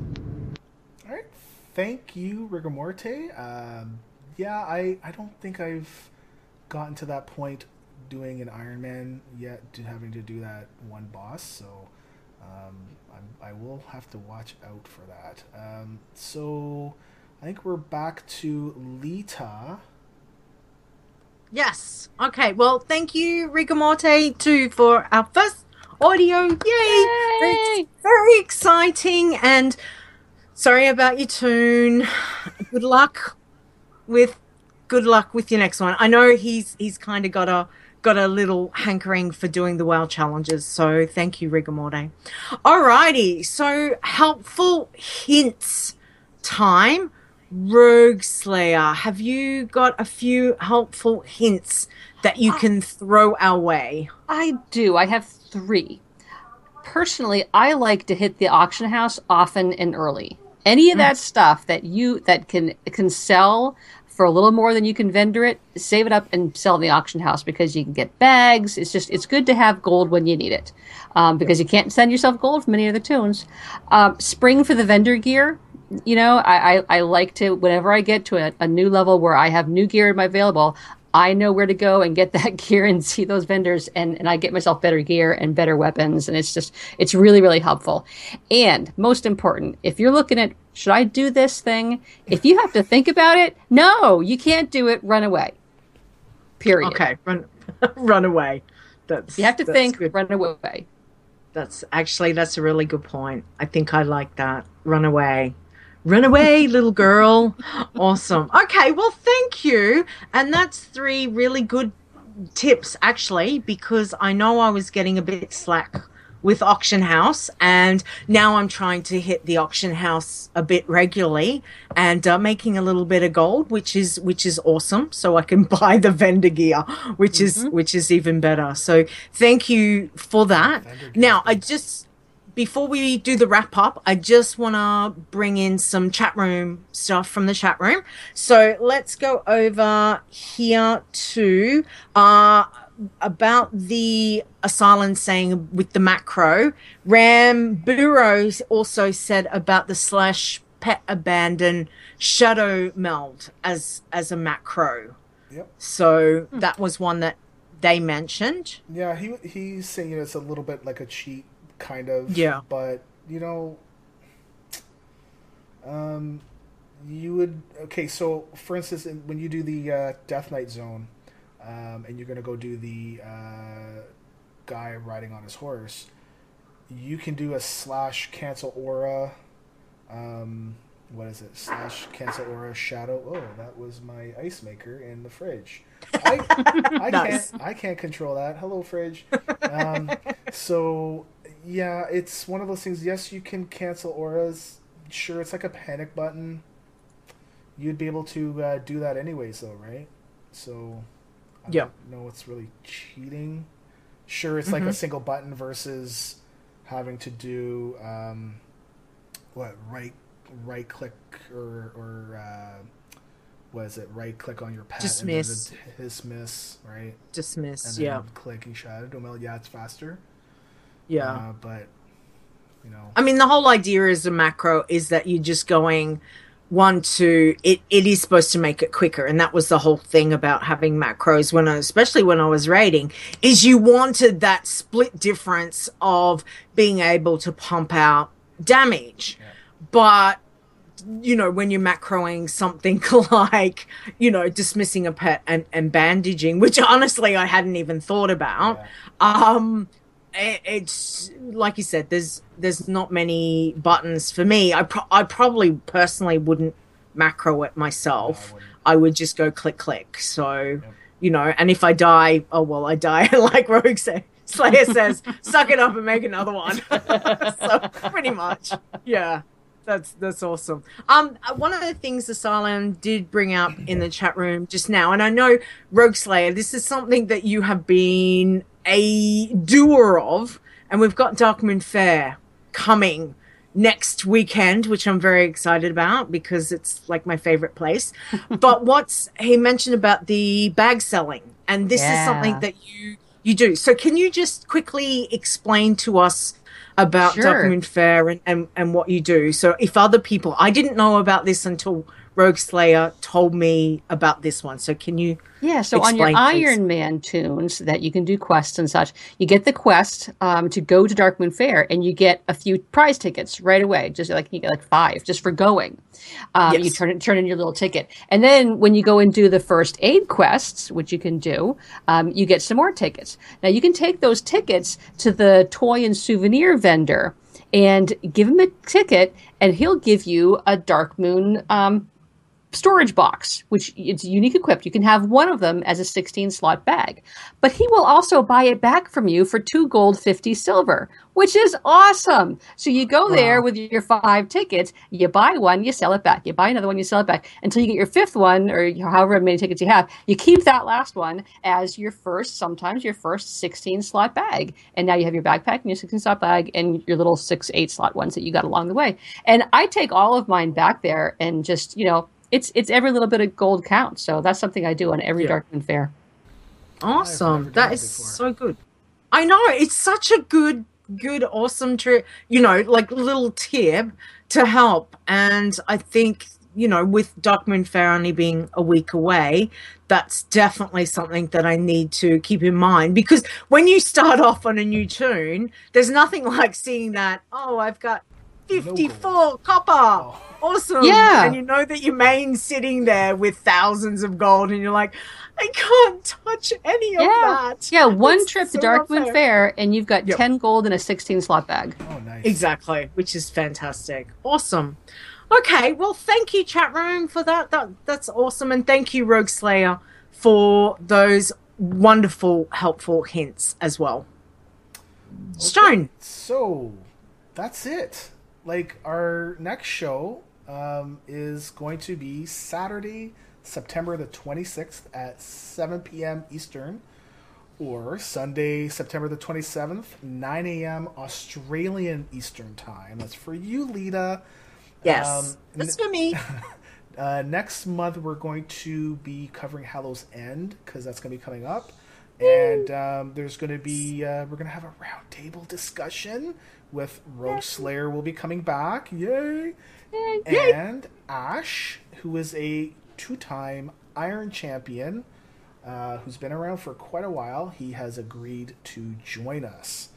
All right, thank you, Rigor Um, yeah, I, I don't think I've gotten to that point doing an Iron Man yet, to having to do that one boss, so um, I'm, I will have to watch out for that. Um, so I think we're back to Lita. Yes. Okay. Well, thank you, Rigor too, for our first audio. Yay! Yay! Very, very exciting. And sorry about your tune. Good luck with good luck with your next one. I know he's he's kind of got a got a little hankering for doing the WoW challenges. So thank you, Rigor Alrighty. So helpful hints time. Rogue Slayer, have you got a few helpful hints that you can throw our way? I do. I have three. Personally, I like to hit the auction house often and early. Any of that stuff that you that can can sell for a little more than you can vendor it, save it up and sell in the auction house, because you can get bags. It's just it's good to have gold when you need it, um, because you can't send yourself gold from any other tunes. Um, spring for the vendor gear. You know, I, I, I like to, whenever I get to a, a new level where I have new gear in my available, I know where to go and get that gear and see those vendors, and, and I get myself better gear and better weapons, and it's just, it's really, really helpful. And most important, if you're looking at, should I do this thing? If you have to think about it, no, you can't do it, run away. Period. Okay, run run away. That's You have to that's think, good. run away. That's actually, that's a really good point. I think I like that. Run away. Run away, little girl. Awesome. Okay, well, thank you. And that's three really good tips, actually, because I know I was getting a bit slack with Auction House, and now I'm trying to hit the Auction House a bit regularly and uh, making a little bit of gold, which is which is awesome. So I can buy the vendor gear, which mm-hmm. is which is even better. So thank you for that. Now I just before we do the wrap up, I just want to bring in some chat room stuff from the chat room. So let's go over here to uh, about the Asylum saying with the macro. Ramburo also said about the slash pet abandon shadow meld as as a macro. Yep. So hmm. that was one that they mentioned. Yeah, he he's saying it's a little bit like a cheat. Kind of, yeah. But you know, um, you would okay. So, for instance, when you do the uh, Death Knight zone, um, and you're gonna go do the uh, guy riding on his horse, you can do a slash cancel aura. Um, what is it? Slash cancel aura shadow. Oh, that was my ice maker in the fridge. I, I nice. can't. I can't control that. Hello, fridge. Um, so. Yeah, it's one of those things. Yes, you can cancel auras. Sure, it's like a panic button. You'd be able to uh, do that anyways, though, right? So, I yeah. don't know what's really cheating. Sure, it's mm-hmm. like a single button versus having to do um, what right right click or or uh, what is it? Right click on your pet dismiss, and then dismiss, right? Dismiss, and then yeah. Clicking shadow. Well, yeah, it's faster. Yeah, uh, but you know, I mean, the whole idea is a macro is that you're just going one to it. It is supposed to make it quicker, and that was the whole thing about having macros. When I, especially when I was raiding, is you wanted that split difference of being able to pump out damage, yeah. but you know, when you're macroing something like, you know, dismissing a pet and, and bandaging, which honestly I hadn't even thought about. Yeah. Um. It's like you said. There's there's not many buttons for me. I pro- I probably personally wouldn't macro it myself. No, I, I would just go click click. So yep. you know, and if I die, oh well, I die. Like Rogue say, Slayer says, suck it up and make another one. So pretty much, yeah. That's that's awesome. Um, one of the things Asylum did bring up in the chat room just now, and I know Rogue Slayer, this is something that you have been a doer of, and we've got Darkmoon Faire coming next weekend, which I'm very excited about because it's like my favorite place. But what's he mentioned about the bag selling, and this yeah. is something that you you do. So can you just quickly explain to us about sure. Darkmoon Faire and, and, and what you do? So if other people, I didn't know about this until Rogue Slayer told me about this one. So can you Yeah, so on your Iron Man tunes that you can do quests and such, you get the quest um, to go to Darkmoon Faire, and you get a few prize tickets right away. Just like you get like five just for going. Um, yes. You turn it, turn in your little ticket, and then when you go and do the first aid quests, which you can do, um, you get some more tickets. Now you can take those tickets to the toy and souvenir vendor and give him a ticket, and he'll give you a Darkmoon um, storage box, which it's unique equipped. You can have one of them as a sixteen slot bag, but he will also buy it back from you for two gold, fifty silver, which is awesome. So you go there wow. with your five tickets, you buy one, you sell it back. You buy another one, you sell it back until you get your fifth one, or however many tickets you have. You keep that last one as your first, sometimes your first sixteen slot bag. And now you have your backpack and your sixteen slot bag and your little six, eight slot ones that you got along the way. And I take all of mine back there and just, you know, It's it's every little bit of gold counts, so that's something I do on every yeah. Darkmoon Faire. Awesome, that is so good. I know, it's such a good, good, awesome trip. You know, like little tip to help. And I think, you know, with Darkmoon Faire only being a week away, that's definitely something that I need to keep in mind, because when you start off on a new tune, there's nothing like seeing that. Oh, I've got fifty-four no copper. Oh. Awesome. Yeah. And you know that your main's sitting there with thousands of gold, and you're like, I can't touch any yeah. of that. Yeah, one That's trip so to Darkmoon Faire, and you've got yep. ten gold in a sixteen slot bag. Oh, nice. Exactly, which is fantastic. Awesome. Okay, well, thank you, chat room, for that. That That's awesome. And thank you, Rogue Slayer, for those wonderful, helpful hints as well. Okay. Stone. So, that's it. Like, our next show um, is going to be Saturday, September the twenty-sixth at seven p.m. Eastern or Sunday, September the twenty-seventh, nine a.m. Australian Eastern Time. That's for you, Lita. Yes, um, that's for me. uh, next month, we're going to be covering Hallow's End, because that's going to be coming up. And um, there's going to be, uh, we're going to have a roundtable discussion with Rogue Slayer will be coming back. Yay! Yay. And Ash, who is a two-time Iron Champion, uh, who's been around for quite a while, he has agreed to join us.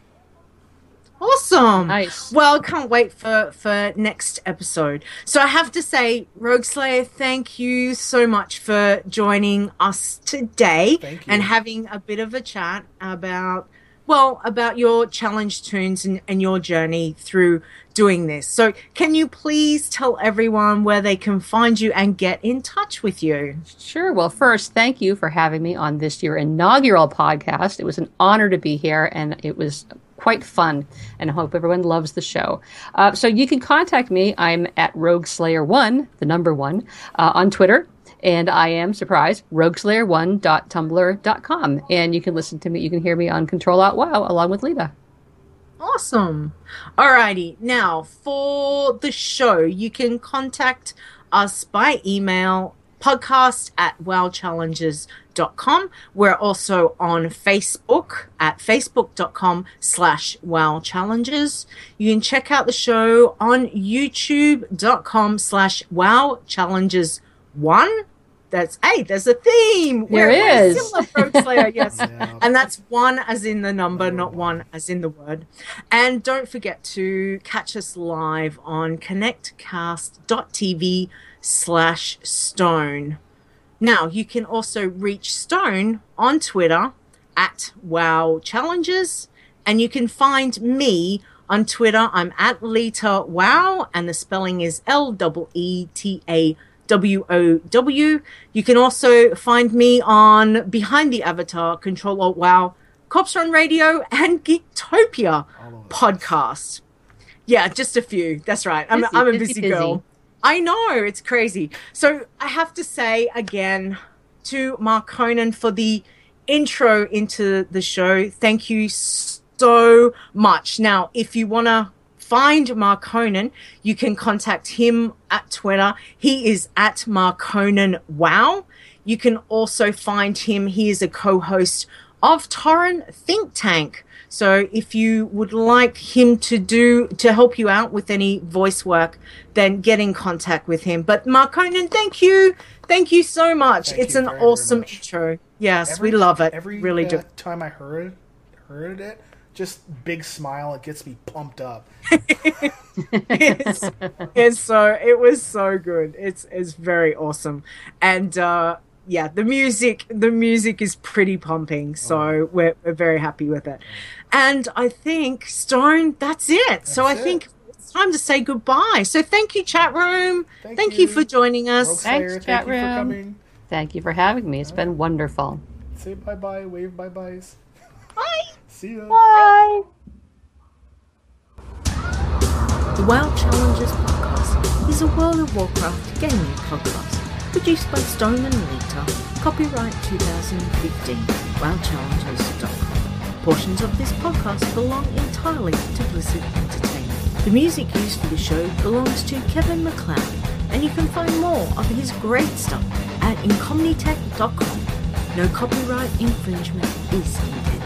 Awesome. Nice. Well, can't wait for, for next episode. So I have to say, Rogue Slayer, thank you so much for joining us today and having a bit of a chat about, well, about your challenge tunes and, and your journey through doing this. So can you please tell everyone where they can find you and get in touch with you? Sure. Well, first, thank you for having me on this year inaugural podcast. It was an honor to be here, and it was quite fun, and I hope everyone loves the show. Uh, so you can contact me. I'm at Rogue Slayer one, the number one, uh, on Twitter. And I am, surprise, rogue slayer one dot tumblr dot com. And you can listen to me, you can hear me on Control Alt WoW along with Lita. Awesome. Alrighty. Now, for the show, you can contact us by email, podcast at wow challenges dot com. We're also on Facebook at facebook.com slash wowchallenges. You can check out the show on youtube.com slash wowchallenges one. That's, hey, there's a theme. There we're, is. We're still a Rogue Slayer, yes. Yeah. And that's one as in the number, not one as in the word. And don't forget to catch us live on connectcast.tv slash stone. Now, you can also reach Stone on Twitter at Wow Challenges, and you can find me on Twitter. I'm at Lita Wow, and the spelling is L E E T A W O W. You can also find me on Behind the Avatar, Control Alt WoW, Cops Run Radio, and Geektopia podcast. Yeah, just a few. That's right. I'm, Busy, I'm a busy, busy, busy. girl. I know, it's crazy. So I have to say again to Mark Conan for the intro into the show. Thank you so much. Now, if you want to find Mark Conan, you can contact him at Twitter. He is at Mark Conan Wow. You can also find him. He is a co-host of Torrent Think Tank. So if you would like him to do to help you out with any voice work, then get in contact with him. But Mark Conan, thank you. Thank you so much. Thank it's you an very, awesome very much. intro. Yes, Every, we love it. Every really uh, do. time I heard heard it, just big smile. It gets me pumped up. it's, it's so it was so good. It's it's very awesome. And uh yeah, the music the music is pretty pumping, so oh. we're we're very happy with it. And I think, Stone, that's it. That's so I it. think it's time to say goodbye. So thank you, chat room. Thank, thank you. you for joining us. Rogue Slayer, Thanks, thank chat you room. for coming. Thank you for having me. It's been wonderful. Say bye-bye, wave bye-byes. Bye. See ya. Bye. The WoW Challenges podcast is a World of Warcraft gaming podcast produced by Stone and Lita. Copyright twenty fifteen. wow challenges dot com. Portions of this podcast belong entirely to Blizzard Entertainment. The music used for the show belongs to Kevin MacLeod, and you can find more of his great stuff at incomnitech dot com. No copyright infringement is intended.